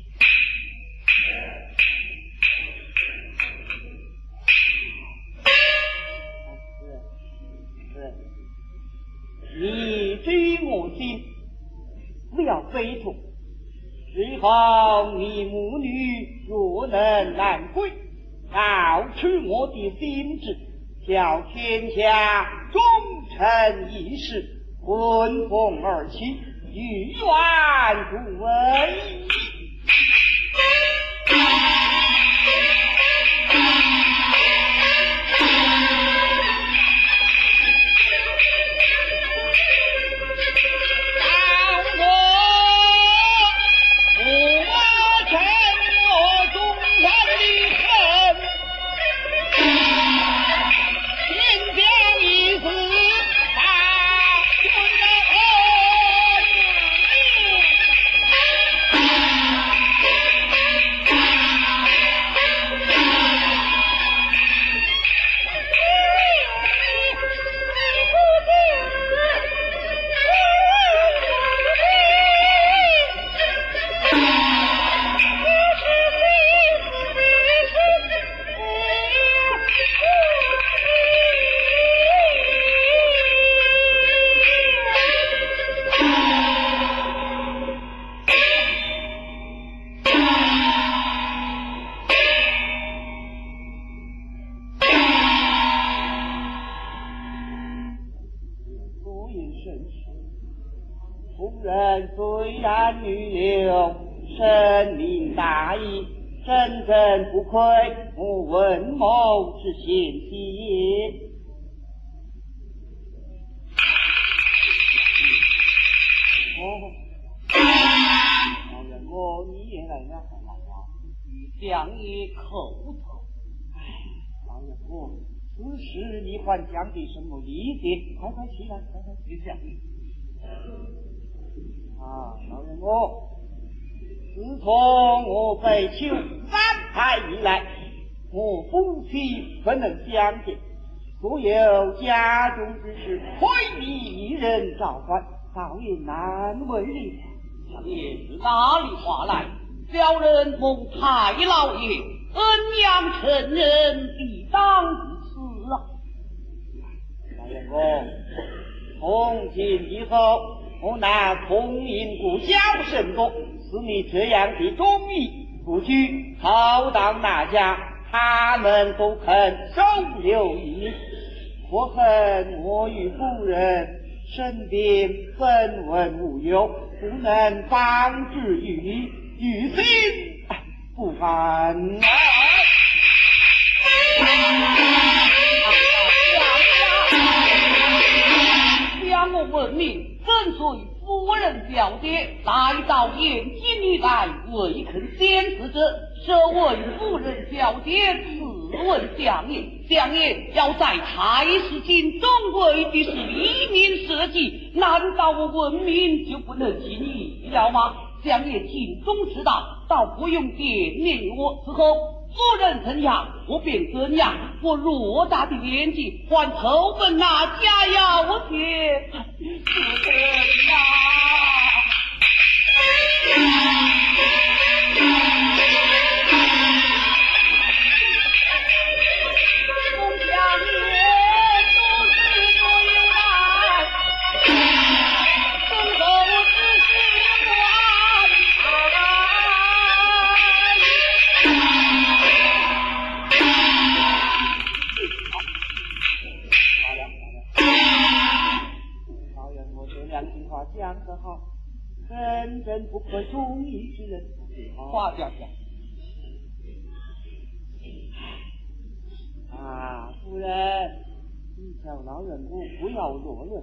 你知我心，不要悲痛。日后你母女若能难归，告知我的心志，叫天下忠臣义士闻风而起，欲愿不为。夫人虽然女流，深明大义，真正不愧我文谋之贤妻也。哦，老人我你也来了，来了，与相爷口头。哎，老人我此时你还讲的什么理解？快快起来，快快起来。啊，老人我，自从我被囚三台以来，我夫妻不能相见，所有家中之事亏你一人照管，倒也难为你。 相爷是哪里话来？小人蒙太老爷恩养成人，必当如此啊！ 老人我，从今以后，我拿空营不孝甚多，是你这样的忠义不拘，逃到哪家，他们都肯收留于你。我恨我与夫人身边分文无有，不能帮之于你，于心不安啊！ 将我闻命跟随夫人小姐来到延吉一带，未肯先死者，设为夫人小姐此问相爷。相爷要在太师京中为的是黎民社稷，难道我闻命就不能尽意了吗？相爷尽忠之道，倒不用点名我。此后夫人怎样，我便怎样。我偌大的年纪，还投奔那家要钱，夫人呀！众相爷都是罪来，身后只是我安老人，我这两句话讲得好，真正不可忠义之人。 话讲讲啊，夫人，你叫老人我不要落泪。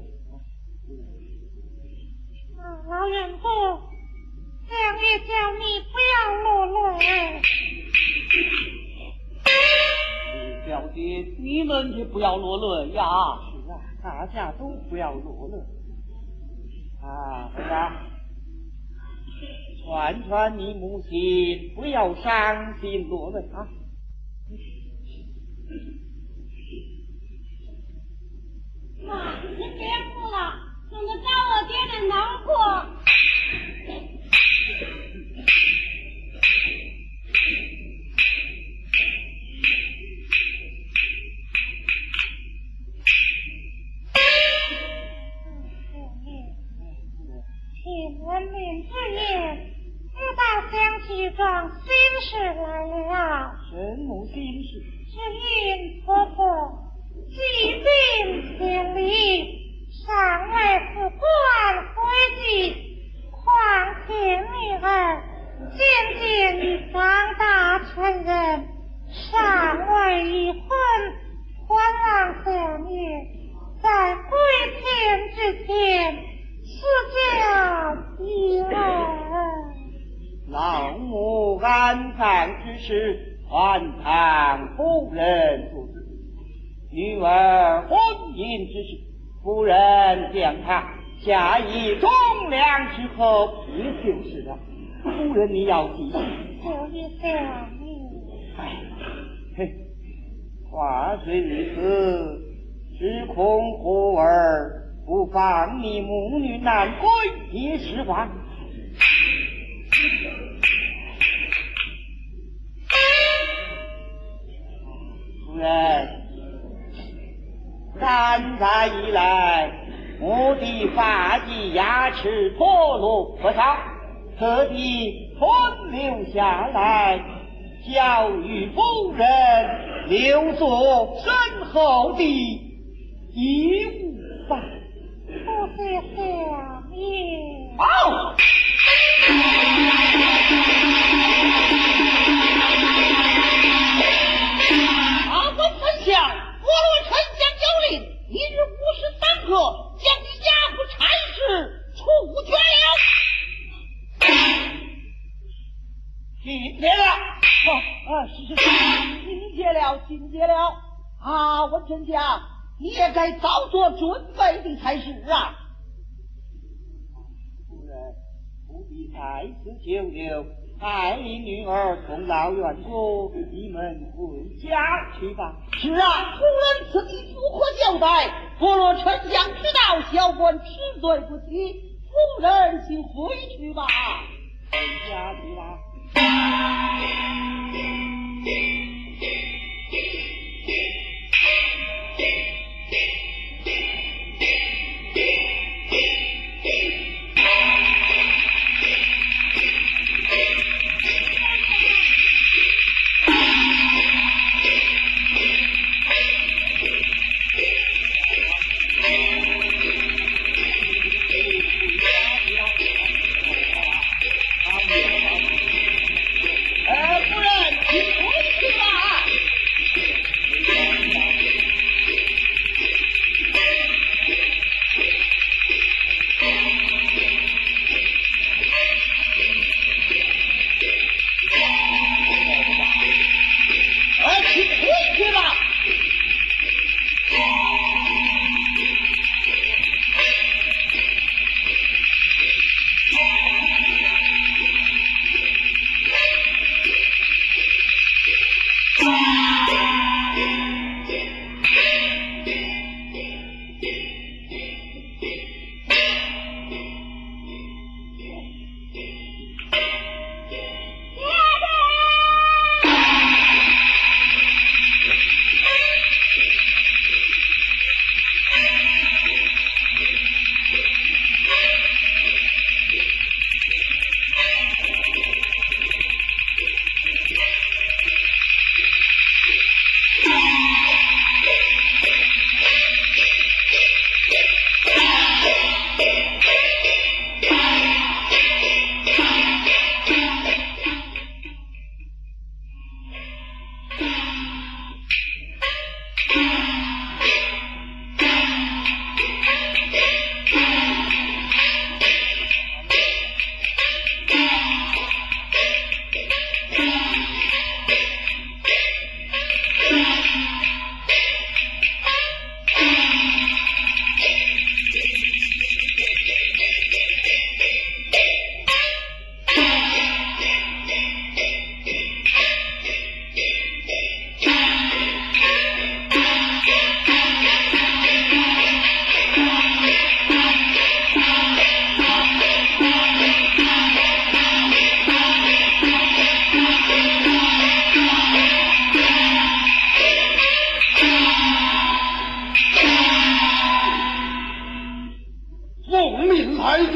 啊，老人夫，相爷叫你不要落泪。 小姐， 你们也不要落泪呀。 是啊，大家都不要落泪。啊，儿啊，传传你母亲，不要伤心落泪啊。 妈，你别哭了，弄得找我爹的难过。听闻民之言，知道想起桩心事来了。 什么心事？ 只因婆婆疾病千里，尚未复官回籍，况且女儿渐渐已长大成人，尚未已婚，还望小女在归天之前赐教一儿。 老母安葬之事，还堂夫人做主。女儿婚姻之事，夫人将她下以忠良之后，也就是了。夫人你要记住。 这一小女， 哎，嘿，话虽如此，只恐忽儿不放你母女难归也是话。夫人，三载以来，我的发髻牙齿脱落不少，特地存留下来，教育夫人留作身后的遗物吧。 不是小女。 好。 阿公丞相，我罗丞相有令，一日五时三刻，将你押赴差事处决了。 今天了。 哦，啊，是是是，今节了，今节了。啊，文丞相，你也该早做准备的才是啊。 夫人，不必再次久留，爱女儿送到院中，你们回家去吧。 是啊，夫人此地如何交代？我若丞相知道，小官吃罪不起。夫人请回去吧。 回家去吧。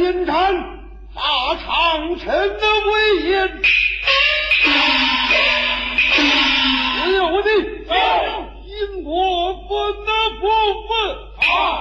云禅大长城的威严。只有的因我分的部分啊。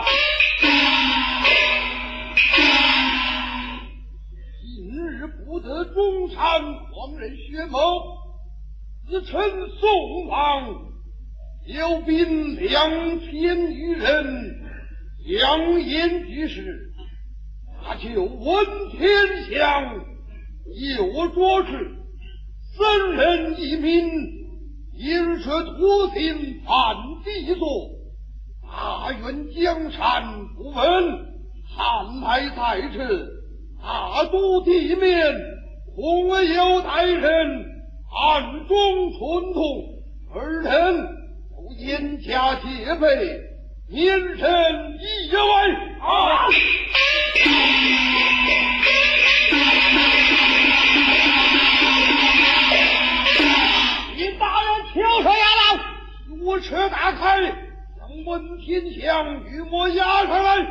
今日不得中山狂人薛某，自称宋王，有兵两千余人，扬言举事，那就问天祥，有着实僧人一名，因是徒行犯地作，大愿江山不稳，汉来在此，大都地面，恐有歹人暗中串通，二人都严加戒备，免身意外啊！ 你大人求说押牢， 我车打开，将文天祥与我押上来。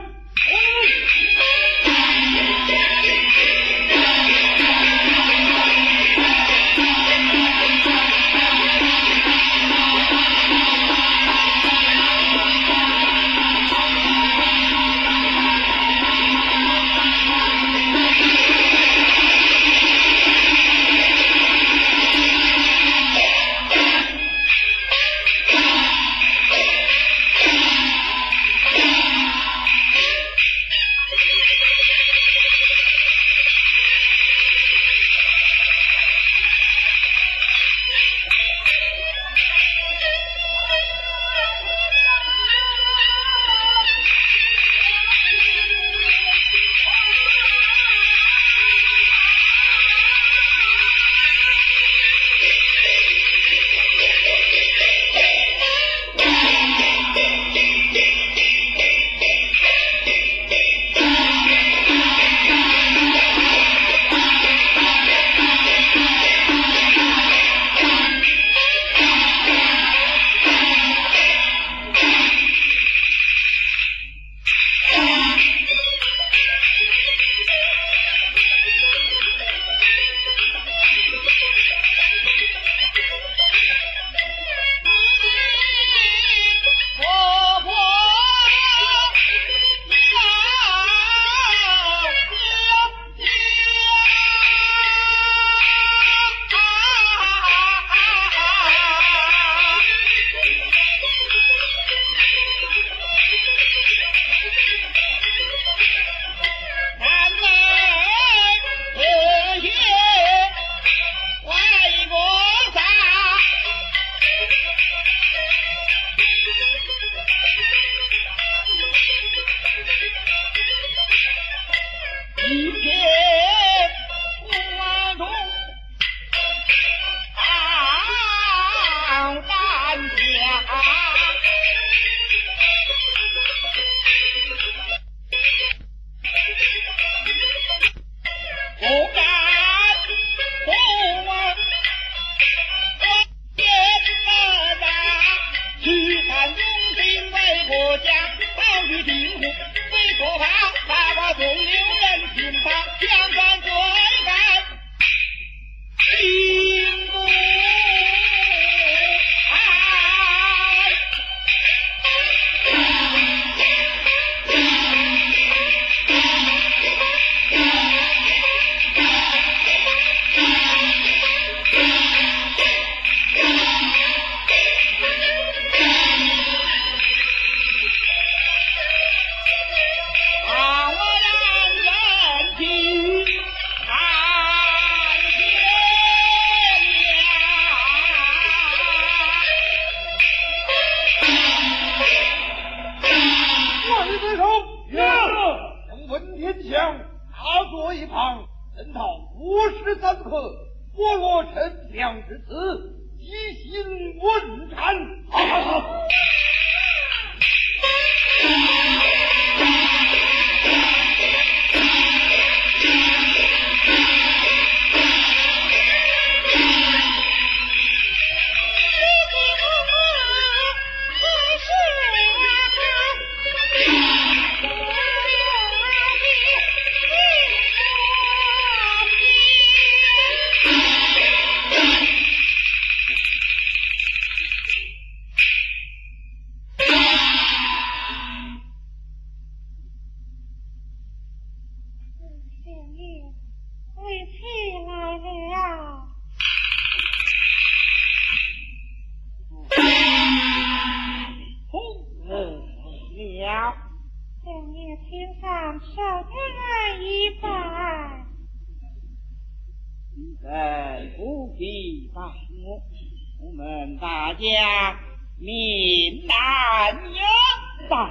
向爷请上少年人一拜。 今生不必拜我，我们大家命难有在。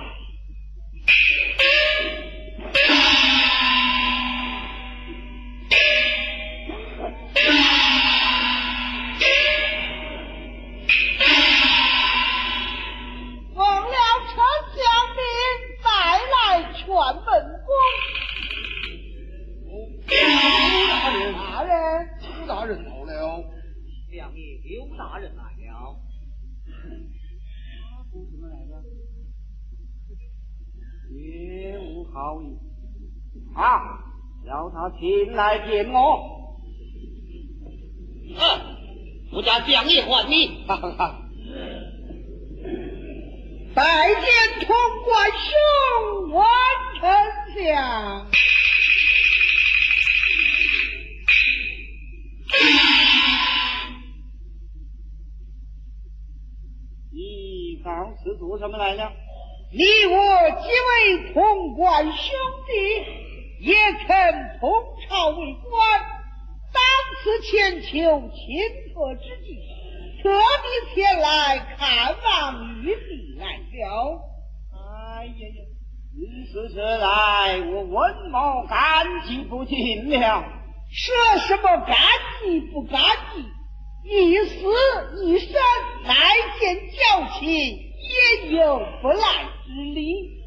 奉了丞相命，再来劝本宫。 大人， 大人， 刘大人到了。 两位刘大人来了。他说什么来着？绝无好意。啊，叫他前来见我。嗯，我家将爷唤你。哈哈哈。 拜见潼关兄，文丞相。 你当是做什么来了？ 你我结为潼关兄弟，也曾同朝为官，当此千秋顷刻之际，特地前来看望玉帝来了。 哎呀呀，你是这来，我文某感激不尽了。 说什么感激不感激，一死一生，乃见交情，也有不来之理。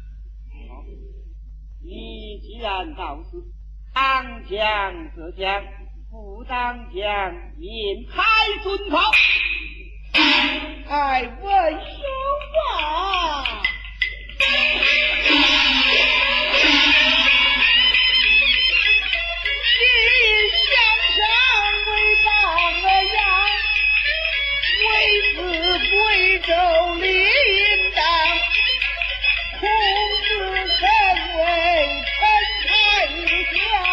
你既然到此，当讲则讲，不当讲，免开尊考。 哎，文兄啊！贵州领导，孔子身为臣才将，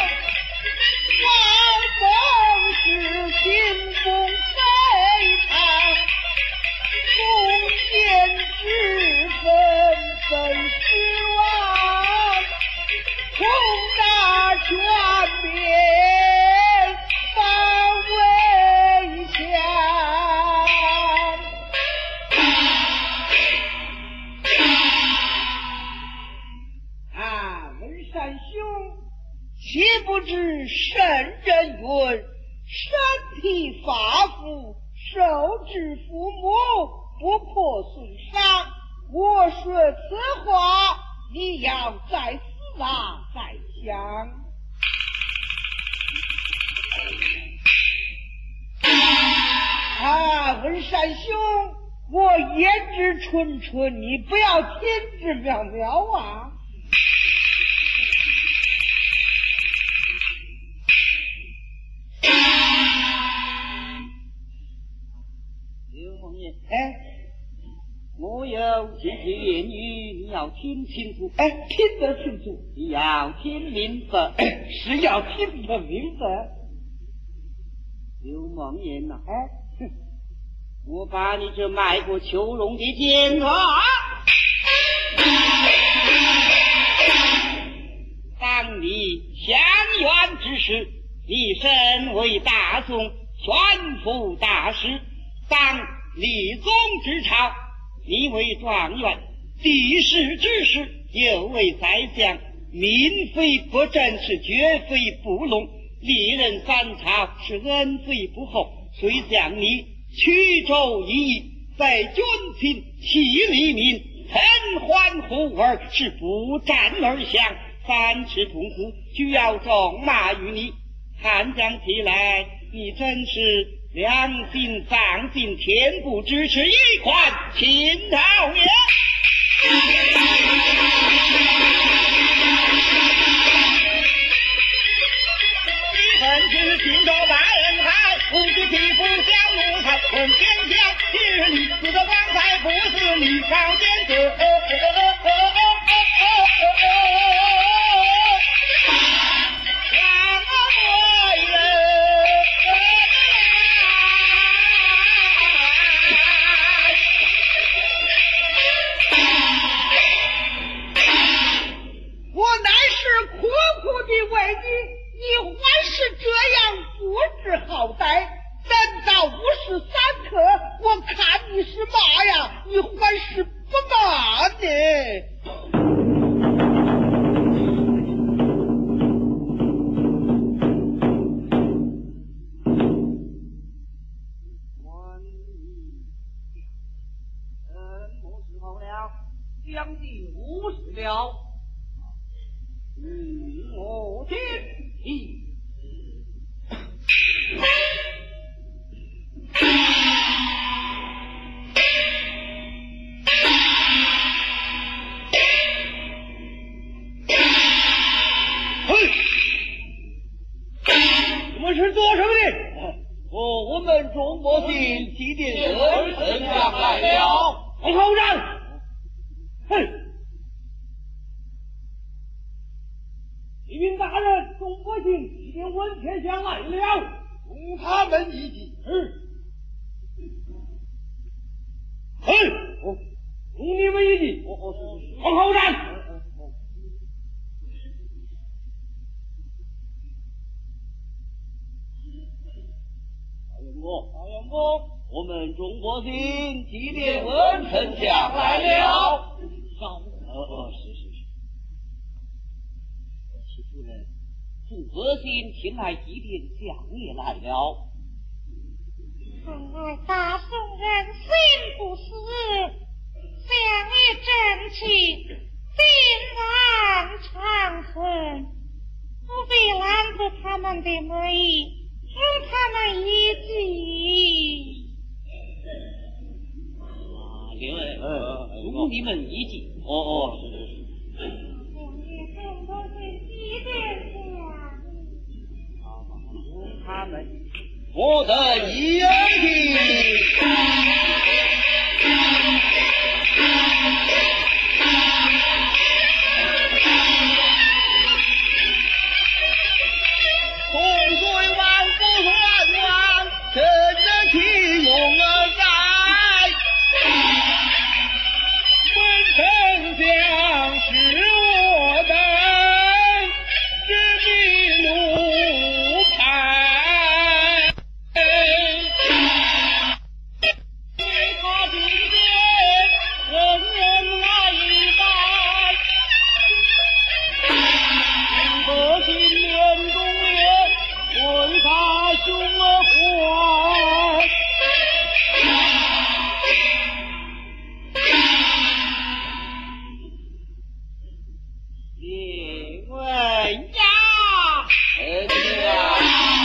万奉是行宫非常，奉献之分分失望，宏大全面防卫强。岂不知圣人云：身体发肤，受之父母，不破损伤。我说此话，你要在思啊，在想。啊，文山兄，我言之纯纯，你不要听之渺渺啊。 刘梦爷， 哎， 我有几句言语，你要听清楚。 哎，听得清楚， 你要听明白， 哎、是要听得明白。 刘梦爷呐， 哎， 哼，我把你这卖过秋容的奸娃，当你相冤之时，你身为大宋宣抚大使，当立宗之朝，你为状元，帝室之事又为宰相，民非不正是绝非不隆，历任三朝是恩罪不厚，遂将你曲州一役，在军情气黎民，很欢呼儿是不战而降，三尺痛苦，就要重骂于你。看讲起来，你真是良心丧尽天不支持一款秦朝也。一份是秦州大人海，不知匹夫小奴才，问天下今日你死的光彩，不是你朝见者。 干呢？ 将近五十了，与我见义。 你们是做什么的？哦，我们中国军祭奠文丞相来了。 往后站！哼！启禀大人，中国军祭奠文丞相来了， 同他们一起。 嗯。哼！哦，同你们一起。 哦哦是是是。 往后站！ 大元伯，大元伯，我们中国军祭奠文丞相来了。 少， 呃呃，是是是。 齐夫人，中国军前来祭奠相爷来了。 看来大宋人心不死，相爷正气定然长存，不必拦着他们的美意，同他们一计。 啊，刘儿，同你们一计。 哦哦，是是是。 相爷中国军祭奠相同他们。 我的一言洪水万福万万，真正其用而在。 文丞相是我的知名路牌，为他今天人人来拜，百姓联动联，为他胸儿怀。 列位呀， 儿子啊，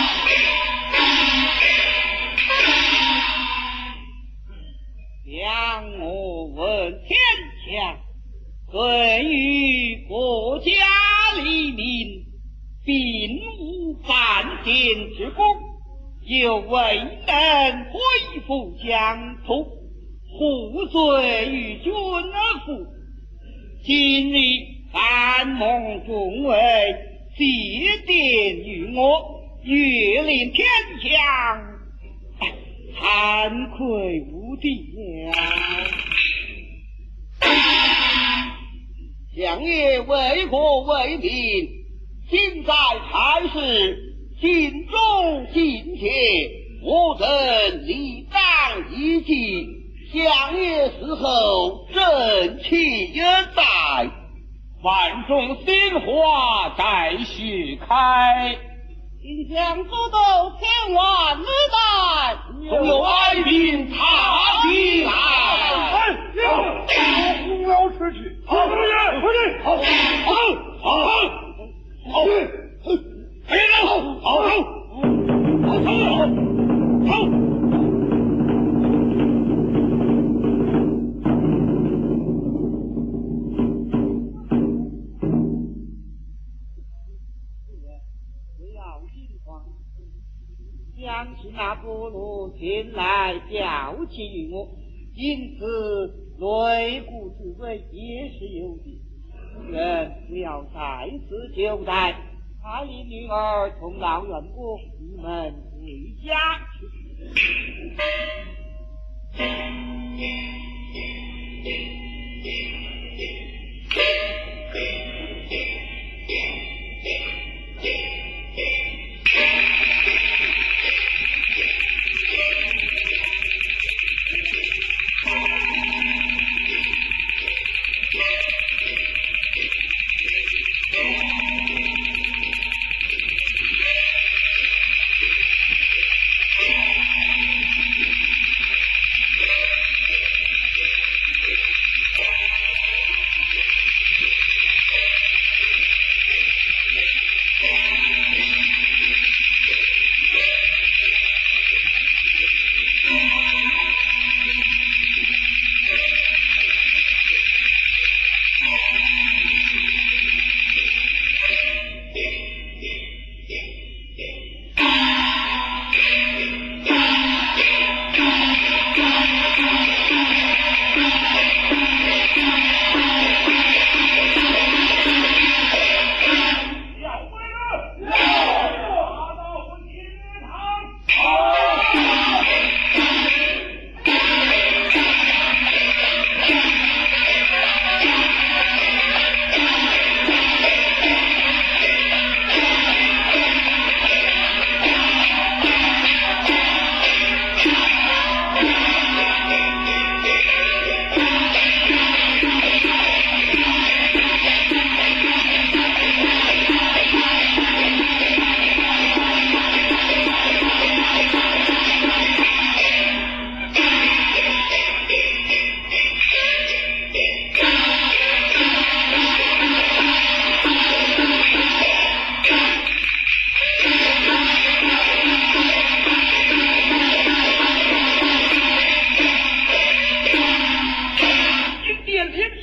将我问天下，对于国家黎民，并无半点之功，又未能恢复疆土，护罪于君而服。今日汉蒙众位谢奠于我，月令天降，惭愧无地了。 相爷为国为民，今在差事，尽忠尽节，我等理当一计。相爷死后，正气也在。 万众鲜花再续开， 秦将祖斗千万里代， 总有爱兵踏进来。 不要出去！好，同志，回去！好，好，好，好，好，哎呀，好，好，好，好，好，好。 将是那伯乐前来调戏于我，因此擂鼓之罪也是有的。愿不要再次交代，他与女儿同老远过，你们回家去。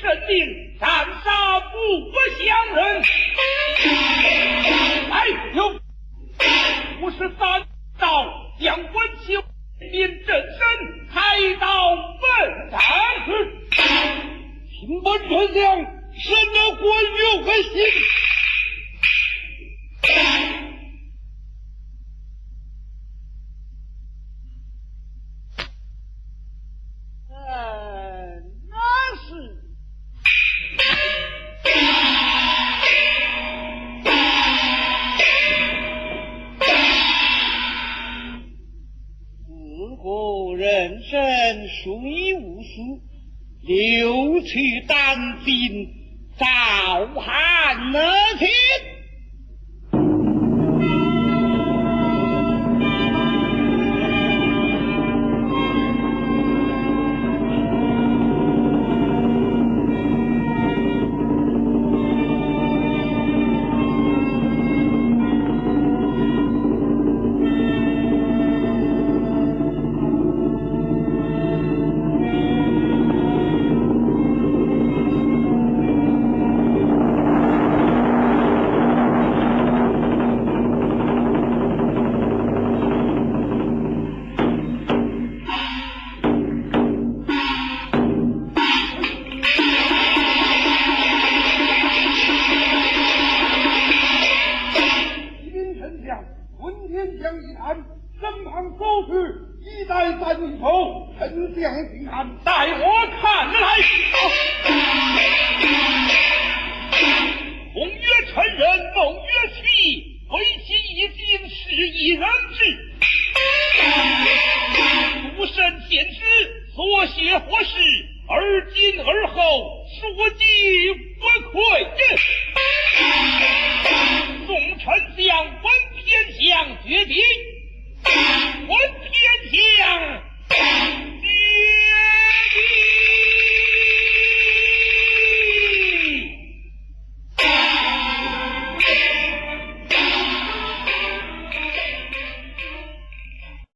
认命，斩杀不相认。来，有五十三刀，将文秀并正身，开刀奔斩去。 请本丞相，审了官有何心？ 呃，那是。 自古人生虽无私，留取丹心照汗而亲。 带我看来。公曰臣人，孟曰其，为其一心，是一人之。诸神先知所写或是，而今而后，说及不愧。宋丞相闻偏相决定，闻偏相。